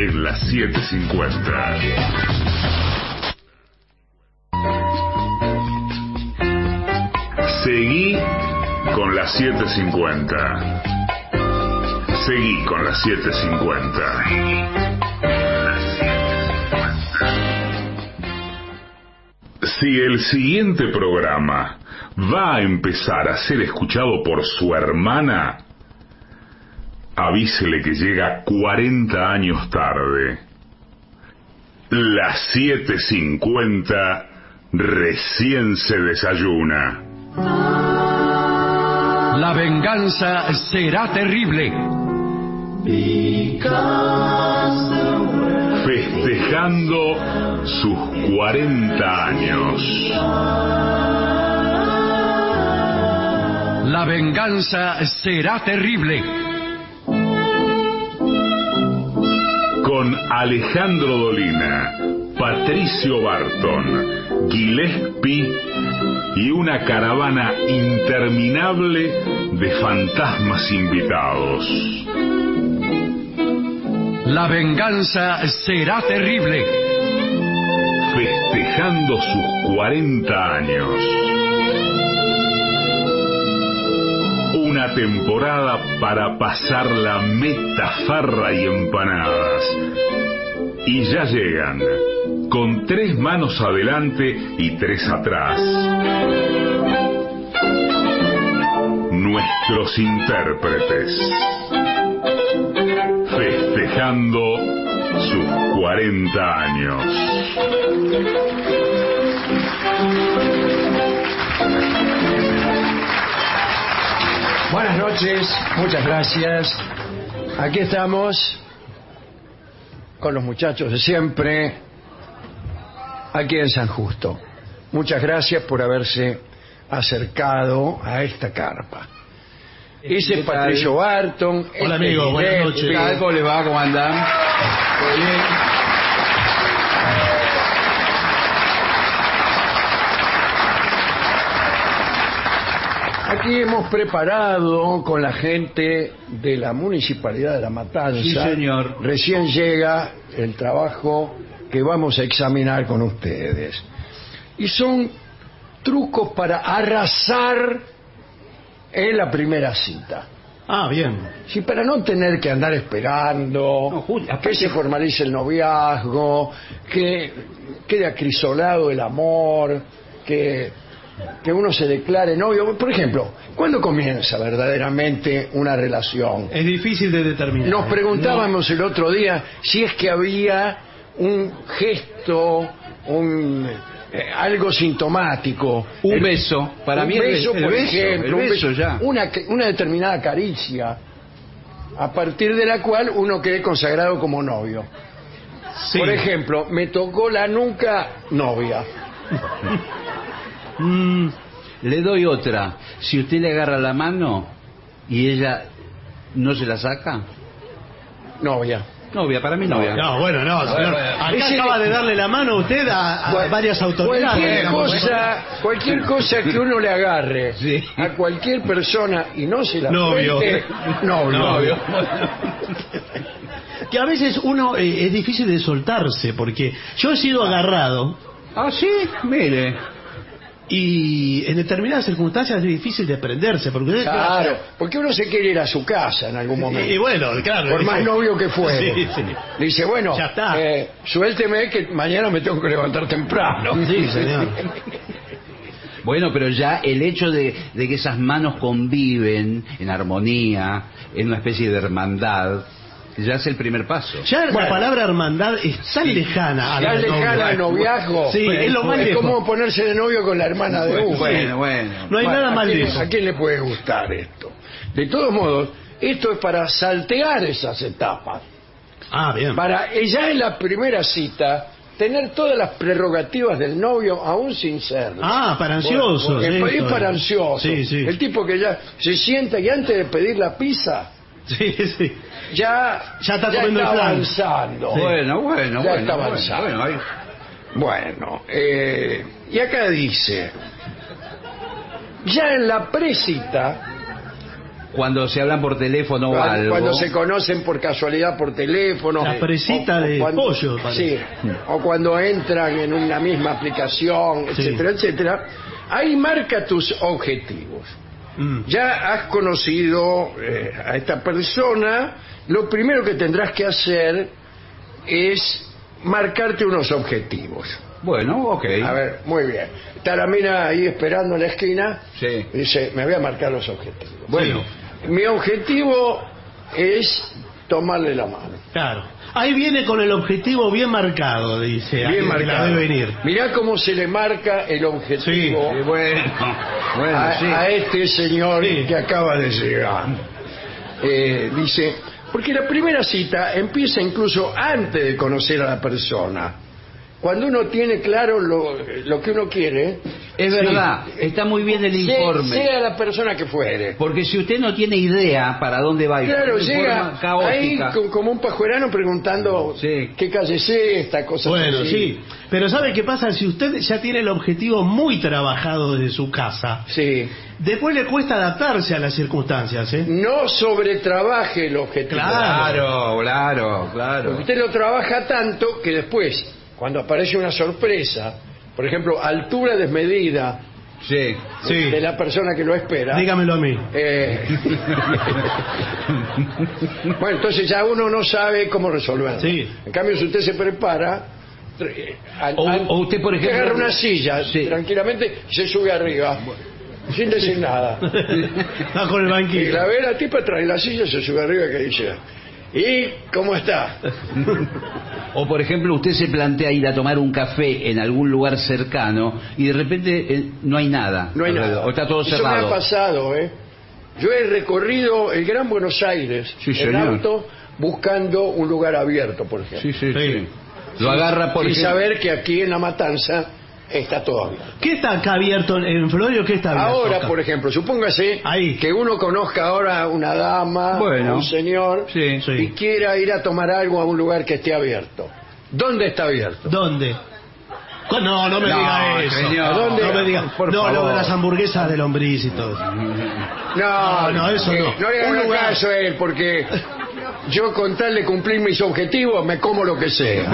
en las 7:50. Seguí con las 7:50. Seguí con las 7:50. Si el siguiente programa va a empezar a ser escuchado por su hermana, avísele que llega 40 años tarde. Las 7:50 recién se desayuna. La venganza será terrible. Festejando sus 40 años. La venganza será terrible. Con Alejandro Dolina, Patricio Barton, Gillespie y una caravana interminable de fantasmas invitados. La venganza será terrible. Festejando sus 40 años. Una temporada para pasar la metafarra y empanadas. Y ya llegan, con 3 manos adelante y 3 atrás, nuestros intérpretes. Festejando sus 40 años. Buenas noches, muchas gracias. Aquí estamos con los muchachos de siempre, aquí en San Justo. Muchas gracias por haberse acercado a esta carpa. Ese es Patricio Barton. Hola amigo, buenas noches. ¿Qué tal? ¿Cómo le va? ¿Cómo andan? ¿Todo bien? Aquí hemos preparado con la gente de la Municipalidad de La Matanza. Sí, señor. Recién llega el trabajo que vamos a examinar con ustedes. Y son trucos para arrasar en la primera cita. Ah, bien. Sí, para no tener que andar esperando, No, Julio, que se formalice el noviazgo, que quede acrisolado el amor, que uno se declare novio. Por ejemplo, ¿cuándo comienza verdaderamente una relación? Es difícil de determinar. Nos preguntábamos el otro día si es que había un gesto, algo sintomático. Un beso. Para mí beso, el por beso, ejemplo, el beso ya. una determinada caricia, a partir de la cual uno quede consagrado como novio. Sí. Por ejemplo, me tocó la nuca, novia. Le doy otra. Si usted le agarra la mano y ella no se la saca, Novia. novia, para mí novia. No, bueno, no, señor. Acá Ese- acaba de darle la mano usted a varias autoridades. Cualquier cosa que uno le agarre Sí. a cualquier persona y no se la Novio. suelte, novio. Que a veces uno es difícil de soltarse, porque yo he sido agarrado Ah, sí, mire. y en determinadas circunstancias es difícil de prenderse, porque Claro, porque uno se quiere ir a su casa en algún momento. y bueno, claro. Por más novio que fuere. Sí, sí. Le dice, bueno, Ya está. Suélteme que mañana me tengo que levantar temprano. Sí, señor. Bueno, pero ya el hecho de que esas manos conviven en armonía, en una especie de hermandad, ya es el primer paso. Ya la Bueno. palabra hermandad es tan lejana a Ya la lejana al noviazgo. Sí, es lo más Es lejos. como ponerse de novio con la hermana de uno. Bueno. No hay nada mal de eso. ¿A quién le puede gustar esto? De todos modos, esto es para saltear esas etapas. Ah, bien. Para ya en la primera cita tener todas las prerrogativas del novio aún sin serlo. Ah, para ansiosos. Es esto. para ansiosos. Sí, sí. El tipo que ya se sienta y antes de pedir la pizza Sí, sí. ya está comiendo el flan. avanzando. Sí. Bueno. Ya está avanzado. Bueno, ahí. Bueno, y acá dice, ya en la presita cuando se hablan por teléfono o algo. Cuando se conocen por casualidad por teléfono. La presita de pollo, parece. Sí, o cuando entran en una misma aplicación, etcétera, etcétera. Ahí marca tus objetivos. Ya has conocido a esta persona, lo primero que tendrás que hacer es marcarte unos objetivos. Bueno, ok. A ver, muy bien. Está la mina ahí esperando en la esquina. Sí. Dice, me voy a marcar los objetivos. Bueno. Mi objetivo es tomarle la mano. Claro. Ahí viene con el objetivo bien marcado, dice. Bien marcado. marcado. Debe venir. Mirá cómo se le marca el objetivo Bueno, sí. a este señor que acaba de llegar. Dice, porque la primera cita empieza incluso antes de conocer a la persona. Cuando uno tiene claro lo que uno quiere. Es verdad, está muy bien el informe. Sea la persona que fuere. Porque si usted no tiene idea para dónde va, Claro, de llega forma caótica. ahí como un pajuerano preguntando qué calle es esta, cosa Bueno, así. sí. Pero ¿sabe qué pasa? Si usted ya tiene el objetivo muy trabajado desde su casa, Sí. después le cuesta adaptarse a las circunstancias, ¿eh? No sobretrabaje el objetivo. Claro. Usted lo trabaja tanto que después, cuando aparece una sorpresa, por ejemplo, altura desmedida Sí. de la persona que lo espera. Dígamelo a mí. Bueno, entonces ya uno no sabe cómo resolverlo. Sí. En cambio, si usted se prepara, O usted, por ejemplo, agarra una silla tranquilamente y se sube arriba, sin decir nada. Va con el Y banquillo. la ve la tipa, trae la silla, se sube arriba que dice, ¿y cómo está? O por ejemplo, usted se plantea ir a tomar un café en algún lugar cercano y de repente no hay nada. No hay alrededor, nada. o está todo Eso cerrado. me ha pasado, ¿eh? Yo he recorrido el Gran Buenos Aires Sí, en señor. auto buscando un lugar abierto, por ejemplo. Sí. Lo agarra por Sin ejemplo. saber que aquí en La Matanza está todo abierto. ¿Qué está acá abierto en Florio? ¿Qué está abierto Ahora, acá? por ejemplo, supóngase Ahí. que uno conozca ahora a una dama, Bueno. un señor, Sí. y quiera ir a tomar algo a un lugar que esté abierto. ¿Dónde está abierto? ¿Dónde? No, no me diga eso. señor. ¿A dónde? No me diga. Por No, lo favor. de las hamburguesas de lombriz y todo. No, eso no. No le Un hagan lugar. caso a él, porque yo con tal de cumplir mis objetivos me como lo que sea.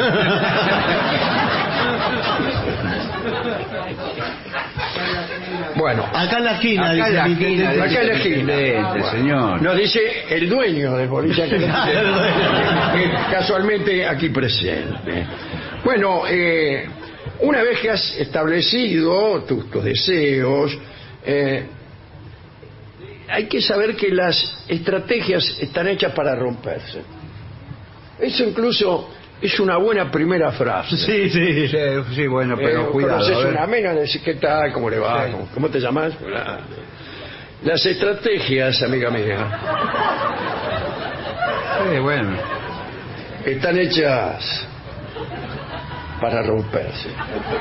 Bueno, Acá en la esquina. Acá en la dice, esquina, de- acá en la esquina. Excelente, señor. nos dice el dueño del boliche que casualmente aquí presente. Bueno, una vez que has establecido tus deseos, hay que saber que las estrategias están hechas para romperse. Eso incluso es una buena primera frase. Sí. Sí, bueno, pero cuidado. Conoces a ver. una amiga, le decís, ¿qué tal? ¿Cómo le va? Sí. ¿Cómo te llamas? Hola. Las estrategias, amiga mía, Sí, bueno. están hechas para romperse.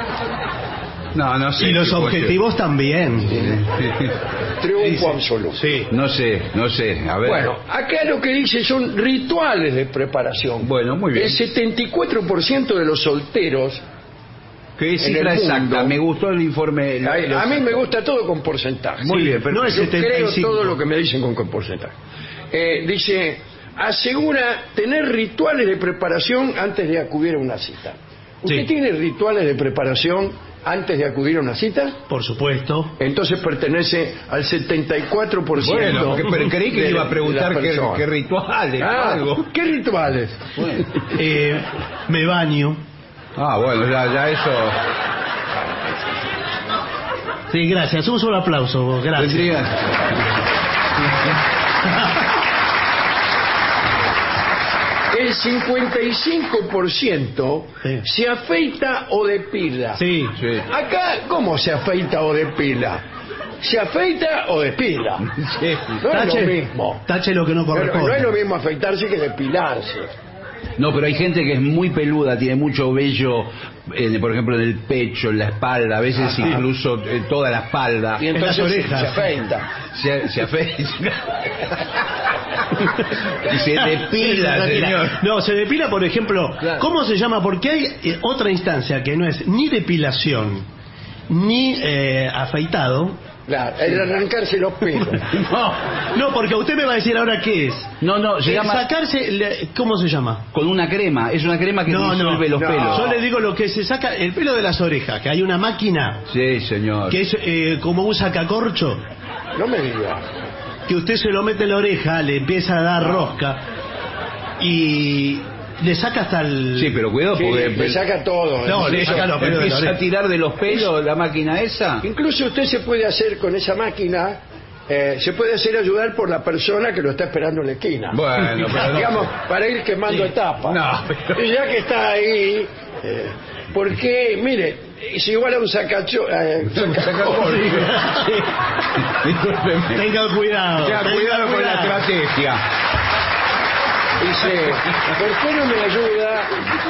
No sé. Y los objetivos también. Triunfo absoluto. Sí. No sé. A ver. Bueno, acá lo que dice son rituales de preparación. Bueno, muy bien. El 74% de los solteros, ¿Qué en cifra el exacta? mundo- Me gustó el informe. a mí me gusta todo con porcentaje. Muy bien, No es Yo creo 75. todo lo que me dicen con porcentaje. Dice, asegura tener rituales de preparación antes de acudir a una cita. ¿Usted Sí. tiene rituales de preparación antes de acudir a una cita? Por supuesto. Entonces pertenece al 74%. Bueno, pero creí que de- le iba a de preguntar las personas. qué rituales, algo. ¿Qué rituales? Bueno. Me baño. Bueno, ya eso. Sí, gracias. Un solo aplauso. Gracias. Tendría. El 55% Sí. se afeita o depila. Sí. Sí. Acá, ¿cómo se afeita o depila? ¿Se afeita o depila? No es lo mismo. Tache lo que no Pero corresponde. no es lo mismo afeitarse que depilarse. No, pero hay gente que es muy peluda, tiene mucho vello, por ejemplo, en el pecho, en la espalda, a veces incluso toda la espalda. Y entonces las se orejas. afeita. Se afeita. Y se depila, señor. No, se depila, por ejemplo. Claro. ¿Cómo se llama? Porque hay otra instancia que no es ni depilación ni afeitado, Claro, el arrancarse los pelos. No, porque usted me va a decir ahora qué es. No, se llama Sacarse, ¿cómo se llama? con una crema. Es una crema que disuelve los pelos. Yo le digo lo que se saca, el pelo de las orejas, que hay una máquina Sí, señor. que es como un sacacorcho, No me diga. que usted se lo mete en la oreja, le empieza a dar rosca y le saca hasta el... Sí, pero cuidado Sí, porque le saca todo. No, le saca los pelos de la empieza a oreja. tirar de los pelos la máquina esa. Incluso usted se puede hacer con esa máquina, se puede hacer ayudar por la persona que lo está esperando en la esquina. Bueno, pero no. Digamos, para ir quemando etapas. No, pero- Y ya que está ahí, porque, mire, es igual a un sacacorcho. Tenga cuidado. Tenga cuidado con la estrategia. Dice, ¿por qué no me ayuda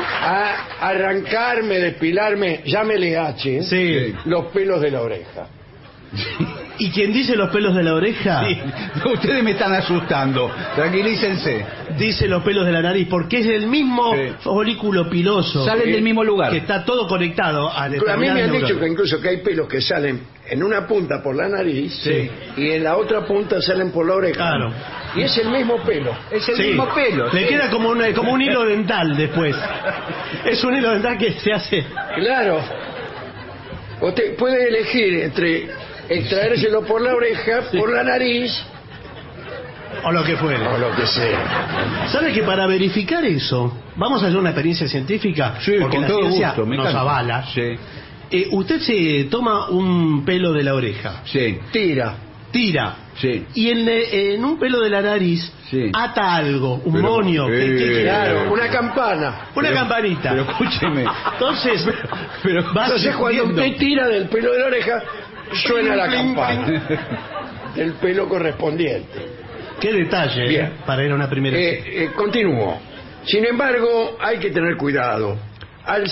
a arrancarme, depilarme, llámele H, Sí. los pelos de la oreja? ¿Y quien dice los pelos de la oreja? Sí, ustedes me están asustando. Tranquilícense. Dice los pelos de la nariz, porque es el mismo Sí. folículo piloso. Salen del mismo lugar. Que está todo conectado a A mí determinadas me han dicho neuronas. que incluso que hay pelos que salen en una punta por la nariz Sí. y en la otra punta salen por la oreja. Claro. Y es el mismo pelo. Es el Sí. mismo pelo. Le sí. queda como un hilo dental después. Es un hilo dental que se hace... Claro. Usted puede elegir entre extraérselo por la oreja, por la nariz O lo que fuere. o lo que sea. ¿Sabe que para verificar eso, vamos a hacer una experiencia científica? Sí, porque con la todo ciencia gusto. Me nos encanta. avala. Sí. Usted se toma un pelo de la oreja, Sí. Tira. tira, Sí. y en un pelo de la nariz Sí. ata algo, un Pero, moño, ¿qué Claro, una campana. una campanita. Pero escúcheme. Entonces, Pero va Entonces cuando subiendo. usted tira del pelo de la oreja, suena la Pling, pling, campana del pelo correspondiente. Qué detalle, Bien. para ir a una primera cita. Continúo. Sin embargo, hay que tener cuidado. Al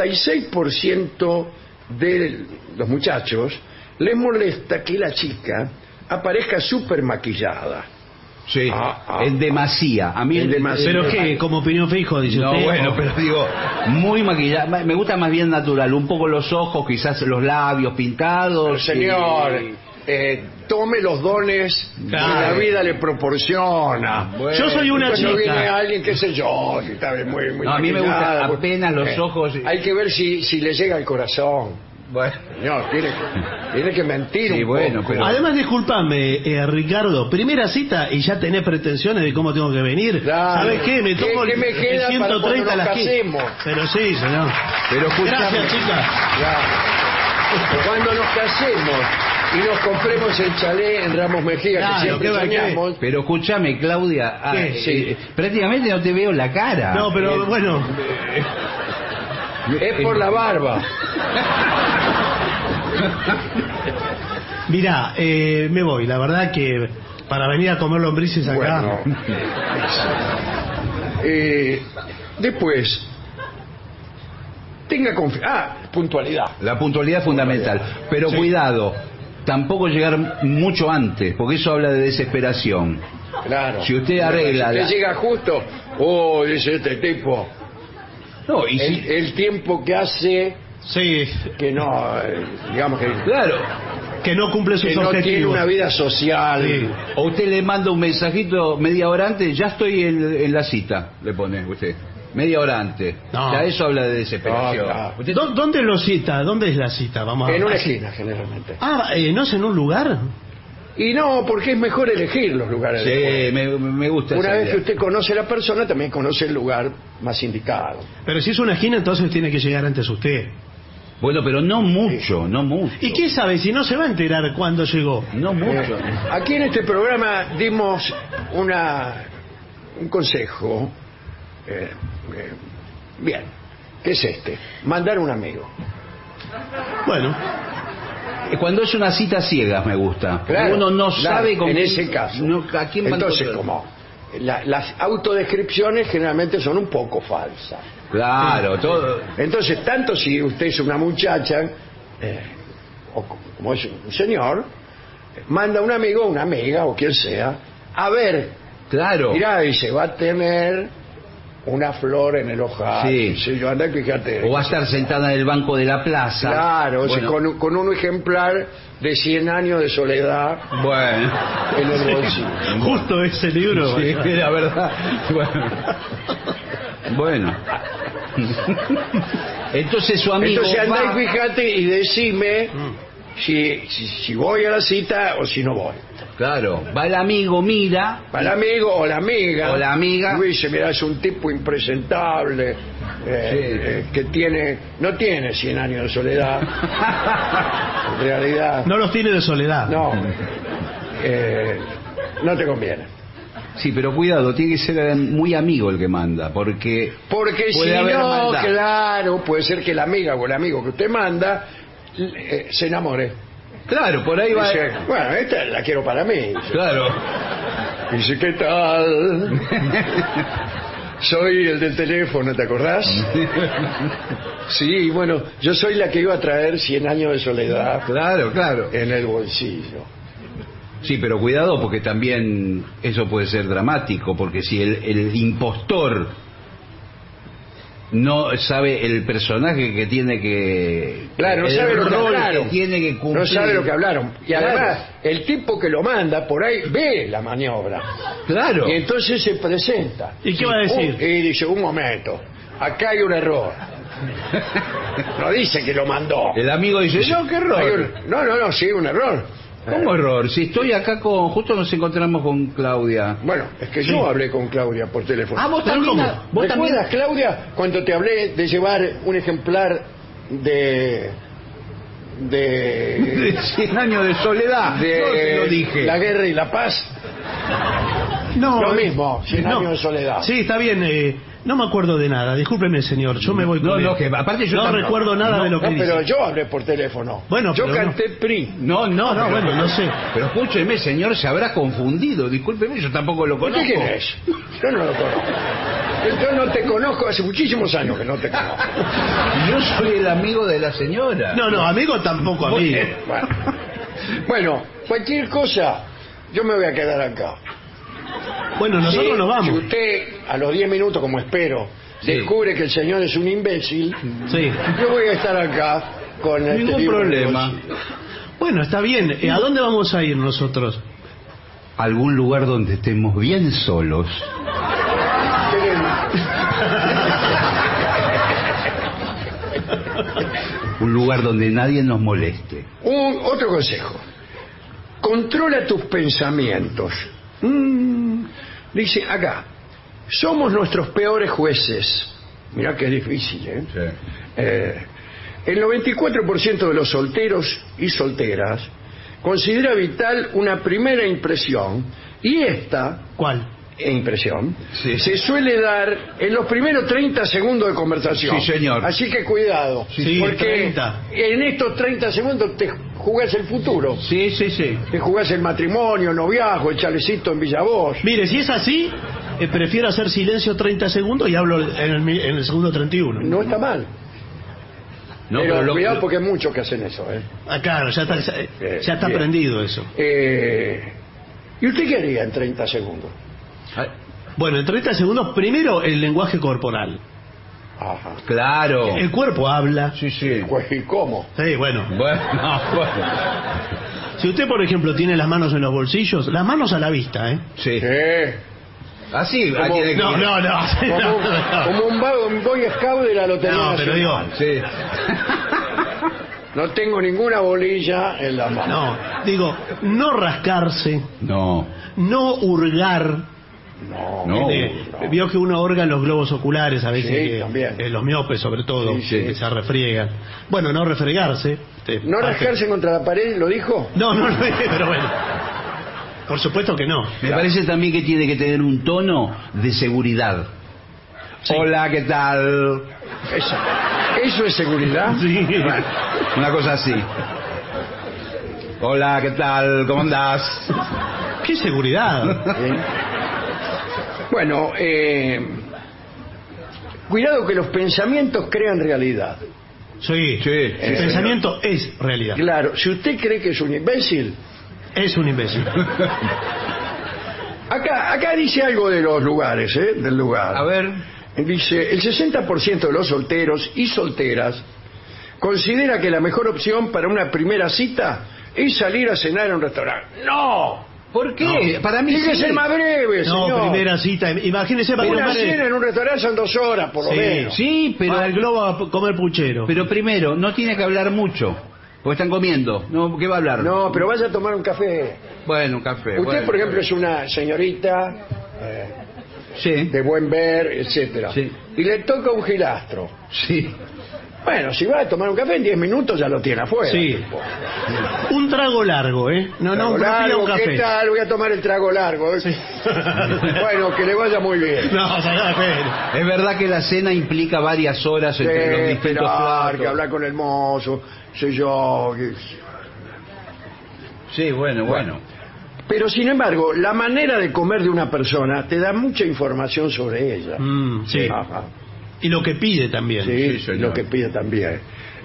66% de los muchachos les molesta que la chica aparezca súper maquillada. Sí. Ah. En demasía. A mí En demasía. Pero qué, como opinión fijo, dice No, usted. bueno, o- pero digo, muy maquillada. Me gusta más bien natural. Un poco los ojos, quizás los labios pintados. Señor, y- tome los dones Claro. que la vida le proporciona. Bueno, Yo soy una Cuando chica. viene alguien, qué sé yo, que está muy, muy No, a mí me gusta maquillada, apenas los ojos. Hay que ver si le llega al corazón. Bueno. Señor, tiene que mentir Sí, un bueno, poco. pero- Además, discúlpame, Ricardo, primera cita y ya tenés pretensiones de cómo tengo que venir. Claro. ¿Sabes qué? Me tomo ¿Qué me queda el para 130 cuando a nos la esquina. casemos? Pero sí, señor. Pero escúchame. Gracias, chica. Ya. Cuando nos casemos y nos compremos el chalet en Ramos Mejía, Claro, que siempre ¿qué va, qué? soñamos, Pero escúchame, Claudia. ¿Qué? Sí. Prácticamente no te veo la cara. No, pero bueno, es por la barba. mirá, me voy. La verdad que para venir a comer lombrices acá... Bueno. Después, tenga confianza. Puntualidad. La puntualidad es fundamental. Pero cuidado, tampoco llegar mucho antes, porque eso habla de desesperación. Claro. Si usted arregla Si la- usted llega justo, dice este tipo, No, y si... el tiempo que hace Sí, que no, digamos que Claro. que no cumple sus no tiene objetivos. una vida social. Sí. O usted le manda un mensajito media hora antes, ya estoy en la cita, le pone usted. Media hora antes. No. Ya eso habla de desesperación. No, claro. Usted- ¿Dónde lo cita? ¿Dónde es la cita? Vamos a En una esquina, generalmente. Ah, ¿no es en un lugar? Y no, porque es mejor elegir los lugares de Sí, encuentro. me gusta Una esa vez idea. que usted conoce a la persona, también conoce el lugar más indicado. Pero si es una esquina, entonces tiene que llegar antes usted. Bueno, pero no mucho, no mucho. ¿Y qué sabe si no se va a enterar cuándo llegó? No mucho. Aquí en este programa dimos un consejo. Bien, ¿qué es este? Mandar un amigo. Bueno, Cuando es una cita ciega me gusta. Porque Claro, uno no claro, sabe con en quién- ese caso. no, a quién va a Entonces, encontrar. como las autodescripciones generalmente son un poco falsas. Claro, todo. Entonces, tanto si usted es una muchacha, o como es un señor, manda un amigo, una amiga o quien sea, a ver, Claro. mirá, dice, va a tener una flor en el ojal. Sí. Yo andá y fíjate. O va a estar sentada en el banco de la plaza. Claro, Bueno. con un ejemplar de 100 años de soledad Bueno. en el bolsillo. Justo ese libro. Sí, la verdad. Bueno. Entonces su amigo Entonces andá va... y fíjate y decime si voy a la cita o si no voy. Claro, va el amigo, mira... Para el amigo o la amiga. O la amiga. Luis, mira, es un tipo impresentable, que no tiene 100 años de soledad. En realidad, No los tiene de soledad. no. No te conviene. Sí, pero cuidado, tiene que ser muy amigo el que manda, porque Porque puede si haber no, maldad. claro, puede ser que la amiga o el amigo que usted manda se enamore. Claro, por ahí va... Dice, bueno, esta la quiero para mí. Claro. Dice, ¿qué tal? Soy el del teléfono, ¿te acordás? Sí, bueno, yo soy la que iba a traer 100 años de soledad Claro, claro. en el bolsillo. Sí, pero cuidado porque también eso puede ser dramático, porque si el impostor no sabe el personaje que tiene que... Claro, no el sabe lo que rol hablaron. que tiene que cumplir. No sabe lo que hablaron. Y Claro. además, el tipo que lo manda por ahí ve la maniobra. Claro. Y entonces se presenta. ¿Y qué va a decir? Y dice, un momento, acá hay un error. No dice que lo mandó. El amigo dice, no, qué Hay error. no, sí, un error. ¿Cómo error? Si estoy acá con... Justo nos encontramos con Claudia. Bueno, es que yo hablé con Claudia por teléfono. Ah, vos también... ¿Cómo? ¿Vos también? ¿Recuerdas, Claudia, cuando te hablé de llevar un ejemplar de 100 años de soledad. de Yo te lo dije. La Guerra y la Paz? No, Lo mismo, 100 no. años de soledad. Sí, está bien. No me acuerdo de nada. Discúlpeme, señor. Yo me voy con No, él. no, que aparte yo no tampoco. recuerdo nada de lo que No, pero dice. yo hablé por teléfono. Bueno, yo pero canté PRI. No, No, bueno, no sé. Pero escúcheme, señor, se habrá confundido. Discúlpeme, yo tampoco lo conozco. ¿Usted quién es? Yo no lo conozco. Yo no te conozco, hace muchísimos años que no te conozco. Yo soy el amigo de la señora. No, amigo tampoco amigo. Bueno, cualquier cosa, yo me voy a quedar acá. Bueno, nosotros Si- nos vamos. Si usted, a los 10 minutos, como espero, Sí. descubre que el señor es un imbécil, Sí. yo voy a estar acá con este Ningún libro en el problema. bolsillo. Bueno, está bien. ¿A dónde vamos a ir nosotros? Algún lugar donde estemos bien solos. Un lugar donde nadie nos moleste. Otro consejo. Controla tus pensamientos. Dice acá, somos nuestros peores jueces. Mirá que es difícil, ¿eh? El 94% de los solteros y solteras considera vital una primera impresión, y esta ¿Cuál? impresión Sí. se suele dar en los primeros 30 segundos de conversación. Sí, señor. Así que cuidado, Sí, porque 30. en estos 30 segundos te jugás el futuro. Sí, sí, sí. Te jugás el matrimonio, el noviazgo, el chalecito en Villavoz. Mire, si es así, prefiero hacer silencio 30 segundos y hablo en el segundo 31. No está mal. No, pero lo- cuidado porque hay muchos que hacen eso. Ah, claro, ya está Bien. aprendido eso. ¿Y usted qué haría en 30 segundos? Ay, Bueno, en 30 segundos, primero el lenguaje corporal. Ajá. claro. El cuerpo habla. Sí, sí. Pues, ¿y cómo? Sí, bueno. Bueno, bueno. Si usted, por ejemplo, tiene las manos en los bolsillos, las manos a la vista, ¿eh? Sí. Así, Como- tiene que ir. No. Como un Boy Scout de la Lotería No, pero digo, Nacional. Sí. No tengo ninguna bolilla en la mano. no, digo, no rascarse, No. no hurgar. No. Vio que uno hurga en los globos oculares a veces, Sí, que- también. los miopes sobre todo, Sí, sí. que se refriegan. Bueno, no refregarse. ¿No rascarse contra la pared, lo dijo? No, pero bueno. Por supuesto que no. Me parece también que tiene que tener un tono de seguridad. Sí. Hola, ¿qué tal? ¿Eso es seguridad? Sí. Una cosa así. Hola, ¿qué tal? ¿Cómo andás? ¿Qué seguridad? Bueno, cuidado que los pensamientos crean realidad. Sí. Sí, El pensamiento es realidad. Claro, si usted cree que es un imbécil, Es un imbécil. acá dice algo de los lugares, del lugar. A ver. Dice, el 60% de los solteros y solteras considera que la mejor opción para una primera cita es salir a cenar en un restaurante. ¡No! ¿Por qué? No. Para mí Tiene que sí. ser más breve, señor. No, primera cita. Imagínese para Una comer. cena en un restaurante son 2 horas, por lo menos. Sí, pero... Para el globo a comer puchero. Pero primero, no tiene que hablar mucho. Porque están comiendo. No, ¿qué va a hablar? No, pero vaya a tomar un café. Bueno, un café. Usted, bueno. por ejemplo, es una señorita Sí. de buen ver, etcétera, Sí. y le toca un gilastro. Sí. Bueno, si va a tomar un café en 10 minutos ya lo tiene afuera. Sí. Un trago largo, ¿eh? No, Trago no largo, un café. ¿qué tal? Voy a tomar el trago largo. Bueno, que le vaya muy bien. No, saca pena. Es verdad que la cena implica varias horas entre los distintos Esperar, platos. que hablar con el mozo, sé yo. Sí, bueno. Pero sin embargo, la manera de comer de una persona te da mucha información sobre ella. Sí. Ajá. Y lo que pide también. Sí, Sí, señor. lo que pide también.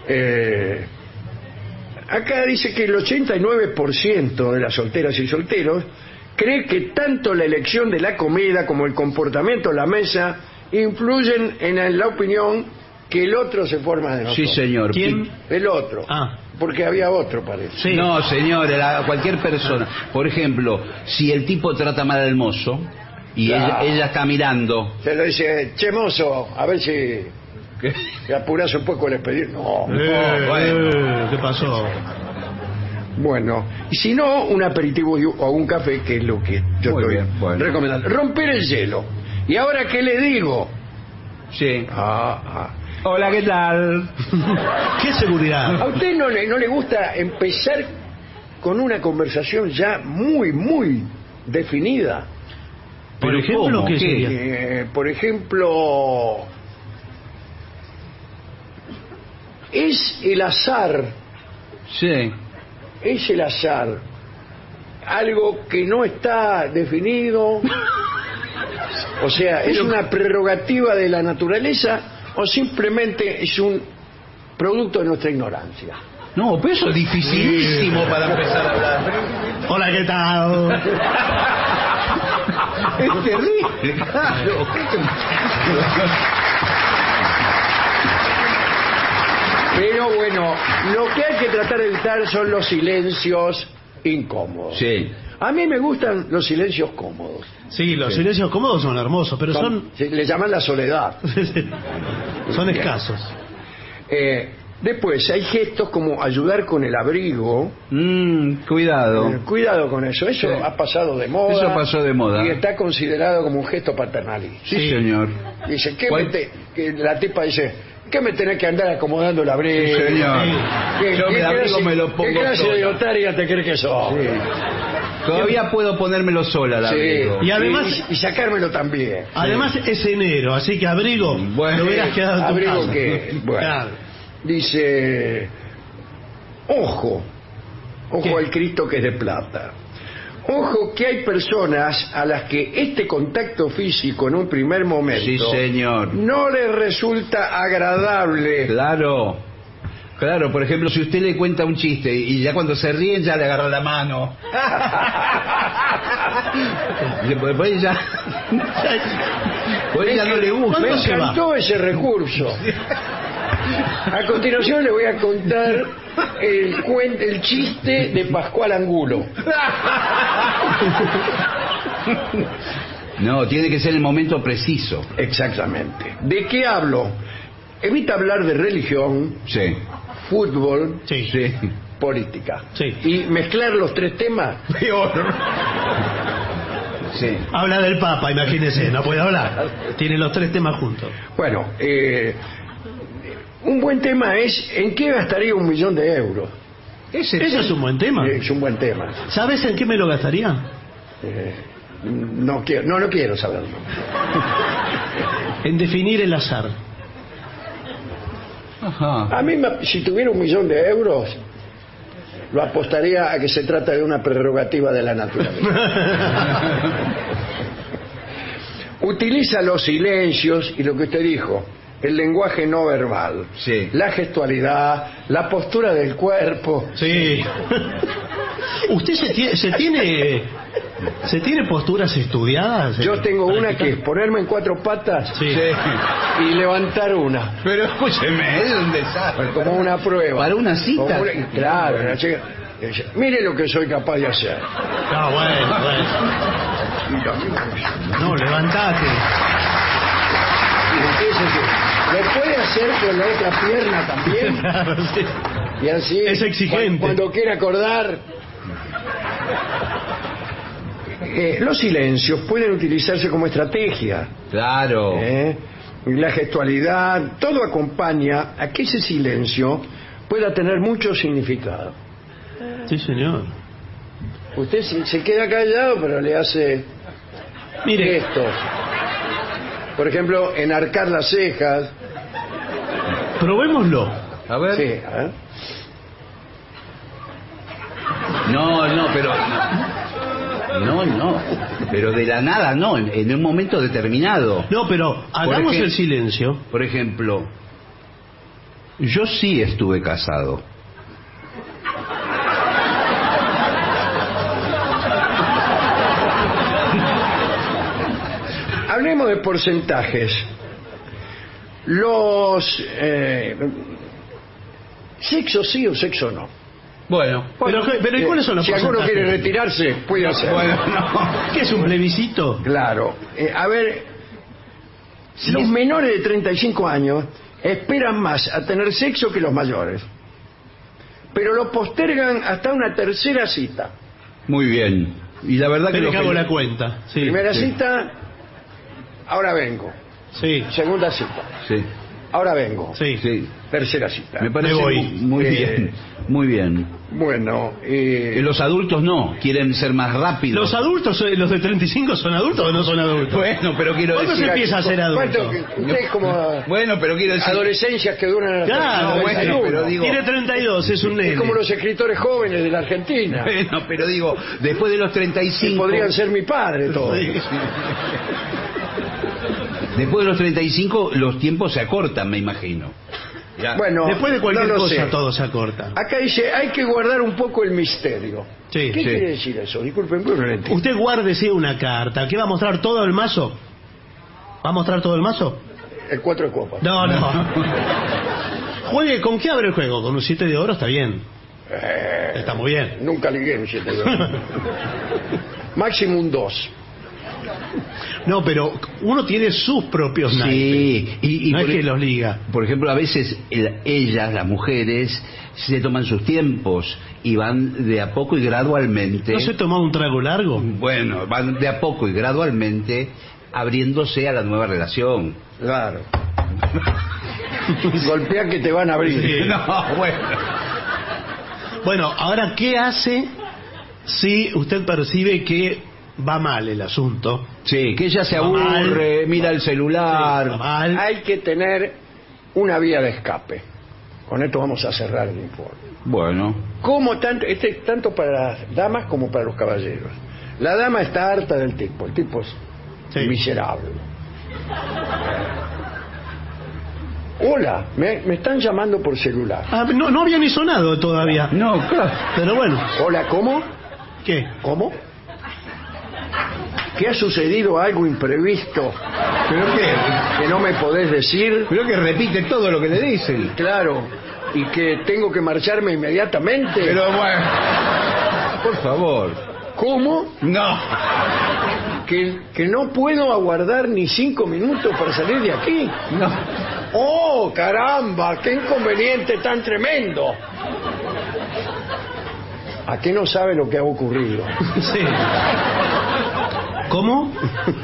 Acá dice que el 89% de las solteras y solteros cree que tanto la elección de la comida como el comportamiento en la mesa influyen en la opinión que el otro se forma de nosotros. Sí, señor. ¿Quién? El otro. Ah. Porque había otro, parece. Sí. No, señor, cualquier persona. Por ejemplo, si el tipo trata mal al mozo y Claro. ella está mirando. Se le dice, che mozo, a ver si ¿Qué? te apuras un poco el expediente. No. bueno. ¿Qué pasó? Bueno, y si no, un aperitivo o un café, que es lo que yo Muy estoy bien, bueno. recomendando. Romper el hielo. ¿Y ahora qué le digo? Sí. Ah. Hola, ¿qué tal? ¿Qué seguridad? ¿A usted no le gusta empezar con una conversación ya muy, muy definida? Por ¿Pero ejemplo, cómo? ¿qué ¿Qué? sería? Por ejemplo, es el azar, Sí. algo que no está definido, o sea, es una prerrogativa de la naturaleza o simplemente es un producto de nuestra ignorancia. No, pero eso es dificilísimo para empezar a hablar. Hola, ¿qué tal? Es terrible, claro. Pero bueno, lo que hay que tratar de evitar son los silencios incómodos. Sí. A mí me gustan los silencios cómodos. Sí, los silencios cómodos son hermosos, pero son Le llaman la soledad. son escasos. Después hay gestos como ayudar con el abrigo. Cuidado. Cuidado con eso. Eso Sí. ha pasado de moda. Eso pasó de moda. Y está considerado como un gesto paternalista. Sí, señor. Dice, ¿Cuál? que la tipa dice, ¿qué me tenés que andar acomodando el abrigo? Sí, señor. Yo el abrigo me lo pongo ¿Qué clase sola. de otaria te crees que sos? Todavía puedo ponérmelo sola, el Sí. abrigo. Y además- y sacármelo también. Además es enero, así que abrigo Bueno, lo hubieras quedado en tu Abrigo casa. que, bueno, Claro. dice, ojo ¿Qué? al Cristo que es de plata. Ojo que hay personas a las que este contacto físico en un primer momento Sí, señor. no les resulta agradable. Claro, por ejemplo, si usted le cuenta un chiste y ya cuando se ríen ya le agarra la mano. Y después ya... Pues ya no le gusta. Me ¿Cuándo se va? encantó ese recurso. A continuación le voy a contar el chiste de Pascual Angulo. No, tiene que ser el momento preciso. Exactamente. ¿De qué hablo? Evita hablar de religión, Sí. fútbol, Sí. Sí. política. Sí. Y mezclar los 3 temas. Sí. Habla del Papa, imagínese, no puede hablar. Tiene los 3 temas juntos. Bueno, un buen tema es ¿en qué gastaría 1 millón de euros? Eso es un buen tema. Es un buen tema. ¿Sabes en qué me lo gastaría? No quiero saberlo. En definir el azar. Ajá. A mí, si tuviera 1 millón de euros, lo apostaría a que se trata de una prerrogativa de la naturaleza. Utiliza los silencios y lo que usted dijo, el lenguaje no verbal, Sí. la gestualidad, la postura del cuerpo. Sí. ¿Usted se tiene posturas estudiadas? Yo tengo una que es ponerme en cuatro patas Sí. y levantar una, Pero escúcheme, es un desastre. como una prueba. Para una cita. Como claro, una chica dice, mire lo que soy capaz de hacer. Ah, bueno. No, levantate. Y empieza que lo puede hacer con la otra pierna también. Claro, sí. Y así, Es exigente. Cuando quiera acordar. Los silencios pueden utilizarse como estrategia. Claro. Y la gestualidad, todo acompaña a que ese silencio pueda tener mucho significado. Sí, señor. Usted se queda callado, pero le hace Mire, gestos. Por ejemplo, enarcar las cejas. probémoslo. A ver. Sí, ¿eh? No, pero... No. Pero de la nada, no. En un momento determinado. No, pero hagamos ejemplo- el silencio. Por ejemplo, yo sí estuve casado. Hablemos de porcentajes. Los sexo sí o sexo no. Bueno. Pero ¿y cuáles son los Si alguno porcentajes? quiere retirarse, puede hacerlo. Bueno, no. ¿Qué es un plebiscito? Claro. A ver, los menores de 35 años esperan más a tener sexo que los mayores. Pero lo postergan hasta una tercera cita. Muy bien. Y la verdad que Espere lo que hago la cuenta. Sí. Primera sí. cita, ahora vengo. Sí. Segunda cita, Sí, ahora vengo. Sí. sí. Tercera cita. Me parece Me voy. muy bien. Muy bien. Bueno, Los adultos no, quieren ser más rápidos. ¿Los adultos, los de 35 son adultos o no son adultos? Bueno, pero quiero ¿Cuándo decir... se empieza a ser adulto? Usted es como Bueno, pero quiero decir... adolescencias que duran hasta Claro, los bueno, 31. pero digo- Tiene 32, es un nene. Es como los escritores jóvenes de la Argentina. Bueno, pero digo, después de los Que 35... podrían ser mi padre todos. Sí. Después de los 35 los tiempos se acortan, me imagino. Ya. Bueno, Después de cualquier no lo cosa sé. todo se acorta. Acá dice, hay que guardar un poco el misterio. Sí, ¿Qué sí. quiere decir eso? Disculpen, pero no lo entiendo. Usted guárdese una carta. ¿Qué va a mostrar todo el mazo? ¿Va a mostrar todo el mazo? El 4 de copas. No. Juegue, ¿con qué abre el juego? Con un 7 de oro está bien. Está muy bien. Nunca ligué un 7 de oro. Máximo un 2. No, pero uno tiene sus propios naipes. Sí, y no es por- que los liga. Por ejemplo, a veces ellas, las mujeres, se toman sus tiempos y van de a poco y gradualmente... ¿No se tomó un trago largo? Bueno, van de a poco y gradualmente abriéndose a la nueva relación. Claro. Golpea que te van a abrir. Sí. No, bueno. Bueno, ahora, ¿qué hace si usted percibe que va mal el asunto? Sí, que ella se Va aburre, mal. mira el celular. Sí, va mal. Hay que tener una vía de escape. Con esto vamos a cerrar el informe. Bueno, Como tanto, tanto para las damas como para los caballeros. La dama está harta del tipo. El tipo es Sí. miserable. Hola, me están llamando por celular. Ah, no había ni sonado todavía. no, claro. Pero bueno, Hola, ¿cómo? ¿qué? ¿Cómo? ¿Que ha sucedido algo imprevisto ¿Pero qué? que no me podés decir? Pero que repite todo lo que le dicen. Claro, y que tengo que marcharme inmediatamente. Pero bueno, por favor. ¿Cómo? No. Que no puedo aguardar ni 5 minutos para salir de aquí. No. ¡Oh, caramba! ¡Qué inconveniente tan tremendo! ¿A qué no sabe lo que ha ocurrido? Sí. ¿Cómo?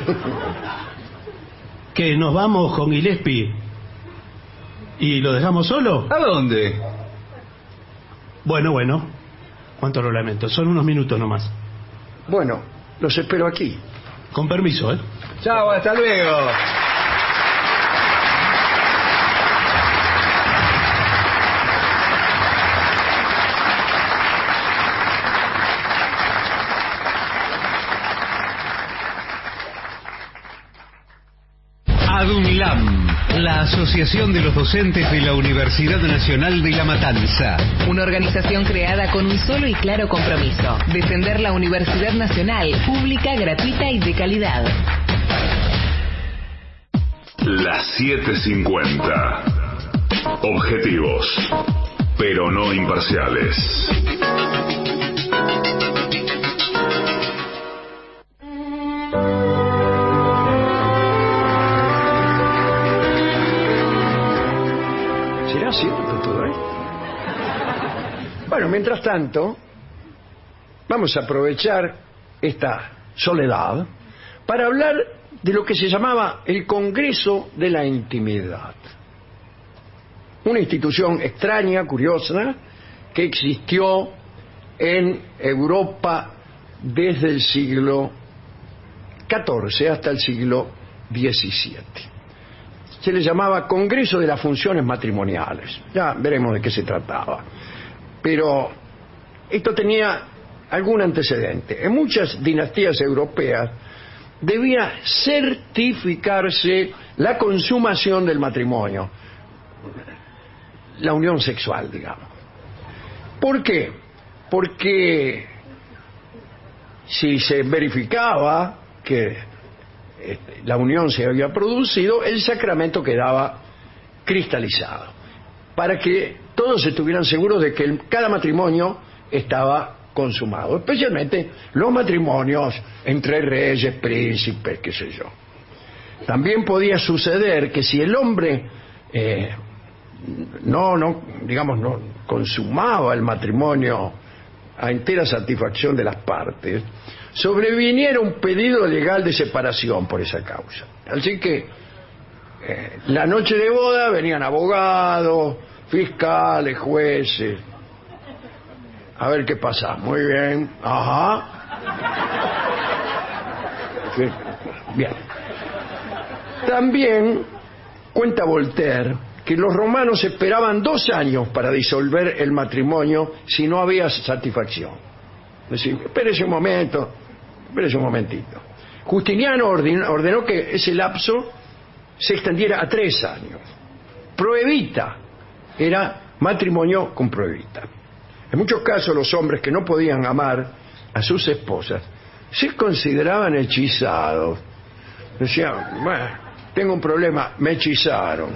¿Que nos vamos con Gillespie y lo dejamos solo? ¿A dónde? Bueno. Cuánto lo lamento. Son unos minutos nomás. Bueno, los espero aquí. Con permiso, ¿eh? Chao, hasta luego. ADUNLAM, la Asociación de los Docentes de la Universidad Nacional de La Matanza. Una organización creada con un solo y claro compromiso: defender la Universidad Nacional, pública, gratuita y de calidad. Las 7:50. Objetivos, pero no imparciales. ¿Será cierto todo esto? Bueno, mientras tanto, vamos a aprovechar esta soledad para hablar de lo que se llamaba el Congreso de la Intimidad. Una institución extraña, curiosa, que existió en Europa desde el siglo XIV hasta el siglo XVII. Se le llamaba Congreso de las Funciones Matrimoniales. Ya veremos de qué se trataba. Pero esto tenía algún antecedente. En muchas dinastías europeas debía certificarse la consumación del matrimonio, la unión sexual, digamos. ¿Por qué? Porque si se verificaba que la unión se había producido, el sacramento quedaba cristalizado, para que todos estuvieran seguros de que cada matrimonio estaba consumado, especialmente los matrimonios entre reyes, príncipes, qué sé yo. También podía suceder que si el hombre no consumaba el matrimonio a entera satisfacción de las partes, sobreviniera un pedido legal de separación por esa causa. Así que la noche de boda venían abogados, fiscales, jueces. A ver qué pasa. Muy bien. Ajá. Bien. También cuenta Voltaire que los romanos esperaban 2 años para disolver el matrimonio si no había satisfacción. Es decir, espérese un momentito. Justiniano ordenó que ese lapso se extendiera a 3 años. Proevita era matrimonio con proevita. En muchos casos los hombres que no podían amar a sus esposas se consideraban hechizados. Decían, bueno, tengo un problema, me hechizaron.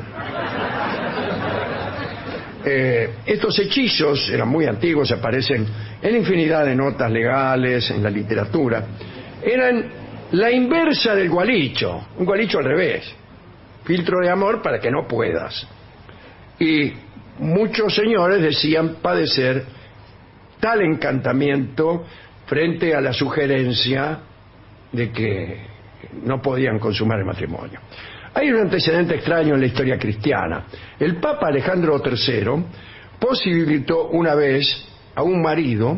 Estos hechizos eran muy antiguos, aparecen en infinidad de notas legales, en la literatura. Eran la inversa del gualicho, un gualicho al revés. Filtro de amor para que no puedas. Y muchos señores decían padecer tal encantamiento frente a la sugerencia de que no podían consumar el matrimonio. Hay un antecedente extraño en la historia cristiana. El Papa Alejandro III posibilitó una vez a un marido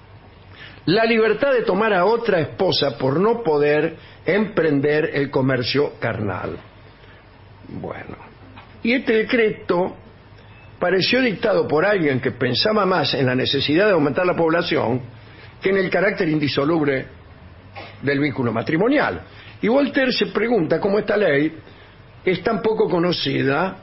la libertad de tomar a otra esposa por no poder emprender el comercio carnal. Bueno, y este decreto pareció dictado por alguien que pensaba más en la necesidad de aumentar la población que en el carácter indisoluble del vínculo matrimonial. Y Voltaire se pregunta cómo esta ley es tan poco conocida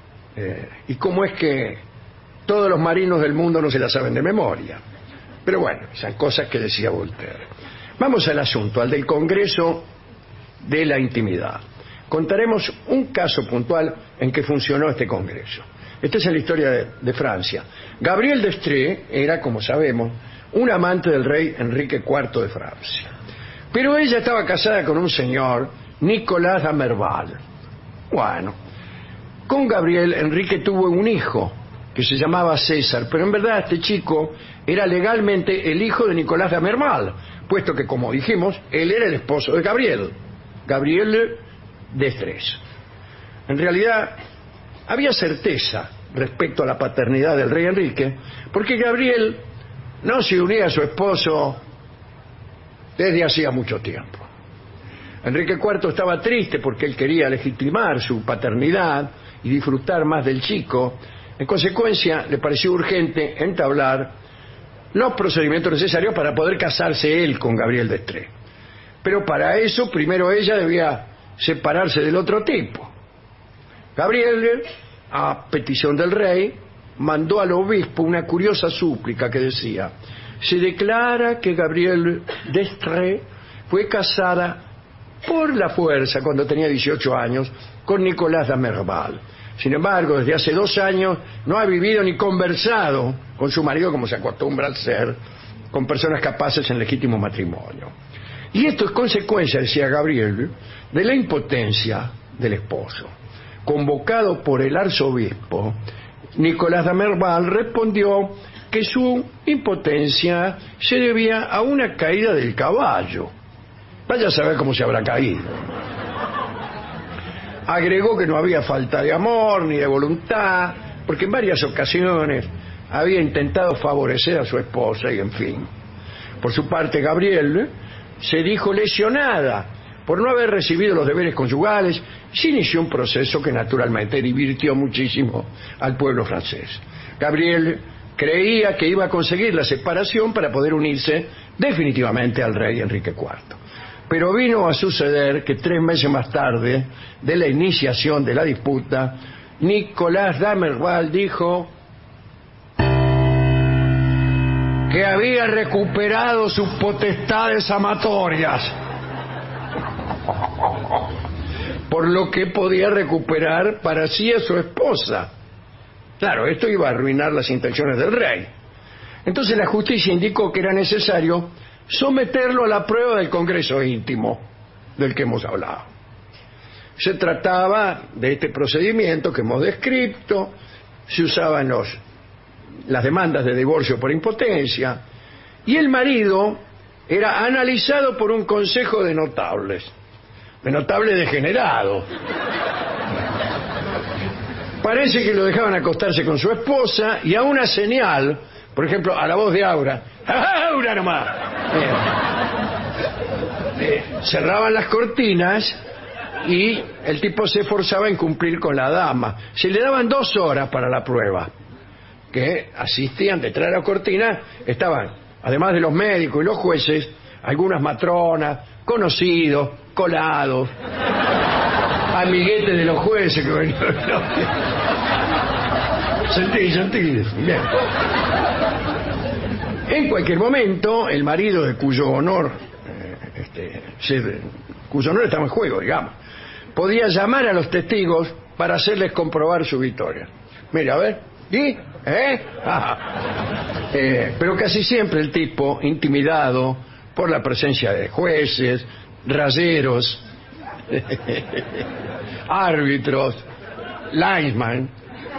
y cómo es que todos los marinos del mundo no se la saben de memoria. Pero bueno, esas cosas que decía Voltaire. Vamos al asunto, al del Congreso de la Intimidad. Contaremos un caso puntual en que funcionó este Congreso. Esta es la historia de Francia. Gabrielle d'Estrées era, como sabemos, un amante del rey Enrique IV de Francia. Pero ella estaba casada con un señor, Nicolás de Merval. Bueno, con Gabrielle, Enrique tuvo un hijo que se llamaba César, pero en verdad este chico era legalmente el hijo de Nicolás de Merval, puesto que, como dijimos, él era el esposo de Gabrielle d'Estrées. En realidad, había certeza respecto a la paternidad del rey Enrique, porque Gabrielle no se unía a su esposo desde hacía mucho tiempo. Enrique IV estaba triste porque él quería legitimar su paternidad y disfrutar más del chico. En consecuencia, le pareció urgente entablar los procedimientos necesarios para poder casarse él con Gabrielle d'Estrées. Pero para eso, primero ella debía separarse del otro tipo. Gabriel, a petición del rey, mandó al obispo una curiosa súplica que decía: se declara que Gabrielle d'Estrées fue casada por la fuerza cuando tenía 18 años con Nicolás d'Amerval. Sin embargo, desde hace 2 años no ha vivido ni conversado con su marido como se acostumbra a hacer con personas capaces en legítimo matrimonio. Y esto es consecuencia, decía Gabriel, de la impotencia del esposo. Convocado por el arzobispo, Nicolás d'Amerval respondió que su impotencia se debía a una caída del caballo. Vaya a saber cómo se habrá caído. Agregó que no había falta de amor ni de voluntad, porque en varias ocasiones había intentado favorecer a su esposa y en fin. Por su parte, Gabrielle se dijo lesionada por no haber recibido los deberes conyugales. Se inició un proceso que naturalmente divirtió muchísimo al pueblo francés. Gabrielle creía que iba a conseguir la separación para poder unirse definitivamente al rey Enrique IV. Pero vino a suceder que 3 meses más tarde de la iniciación de la disputa, Nicolás d'Amerval dijo que había recuperado sus potestades amatorias, por lo que podía recuperar para sí a su esposa. Claro, esto iba a arruinar las intenciones del rey. Entonces la justicia indicó que era necesario someterlo a la prueba del Congreso íntimo del que hemos hablado. Se trataba de este procedimiento que hemos descrito. Se usaban las demandas de divorcio por impotencia, y el marido era analizado por un consejo de notables degenerados. Parece que lo dejaban acostarse con su esposa y a una señal, por ejemplo, a la voz de Aura, ¡Aura nomás! Cerraban las cortinas y el tipo se esforzaba en cumplir con la dama. Se le daban 2 horas para la prueba, que asistían detrás de la cortina. Estaban, además de los médicos y los jueces, algunas matronas, conocidos, colados, amiguetes de los jueces que venían. Sentí. Bien. En cualquier momento, el marido de cuyo honor estaba en juego, digamos, podía llamar a los testigos para hacerles comprobar su victoria. Mira, a ver, ¿y? Pero casi siempre el tipo, intimidado por la presencia de jueces, rayeros, árbitros, linesman,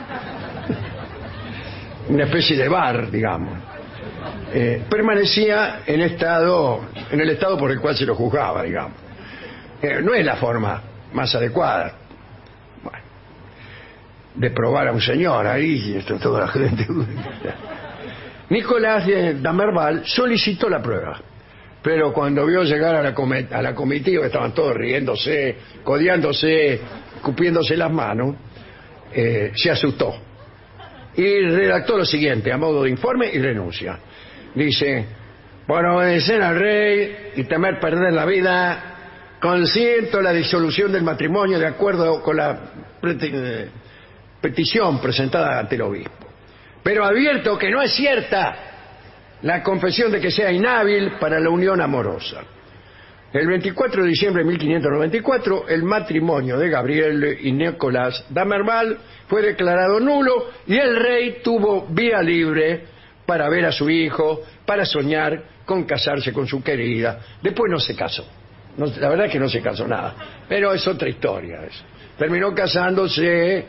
una especie de bar, digamos, permanecía en el estado por el cual se lo juzgaba, digamos. No es la forma más adecuada, bueno, de probar a un señor ahí, esto toda la gente. Nicolás d'Amerval solicitó la prueba, pero cuando vio llegar a la comitiva, estaban todos riéndose, codeándose, escupiéndose las manos, se asustó y redactó lo siguiente a modo de informe y renuncia. Dice: por obedecer al rey y temer perder la vida, consiento la disolución del matrimonio de acuerdo con la petición presentada ante el obispo. Pero advierto que no es cierta la confesión de que sea inhábil para la unión amorosa. El 24 de diciembre de 1594, el matrimonio de Gabrielle y Nicolás d'Amerval fue declarado nulo y el rey tuvo vía libre para ver a su hijo, para soñar con casarse con su querida. Después no se casó. No, la verdad es que no se casó nada, pero es otra historia eso. Terminó casándose,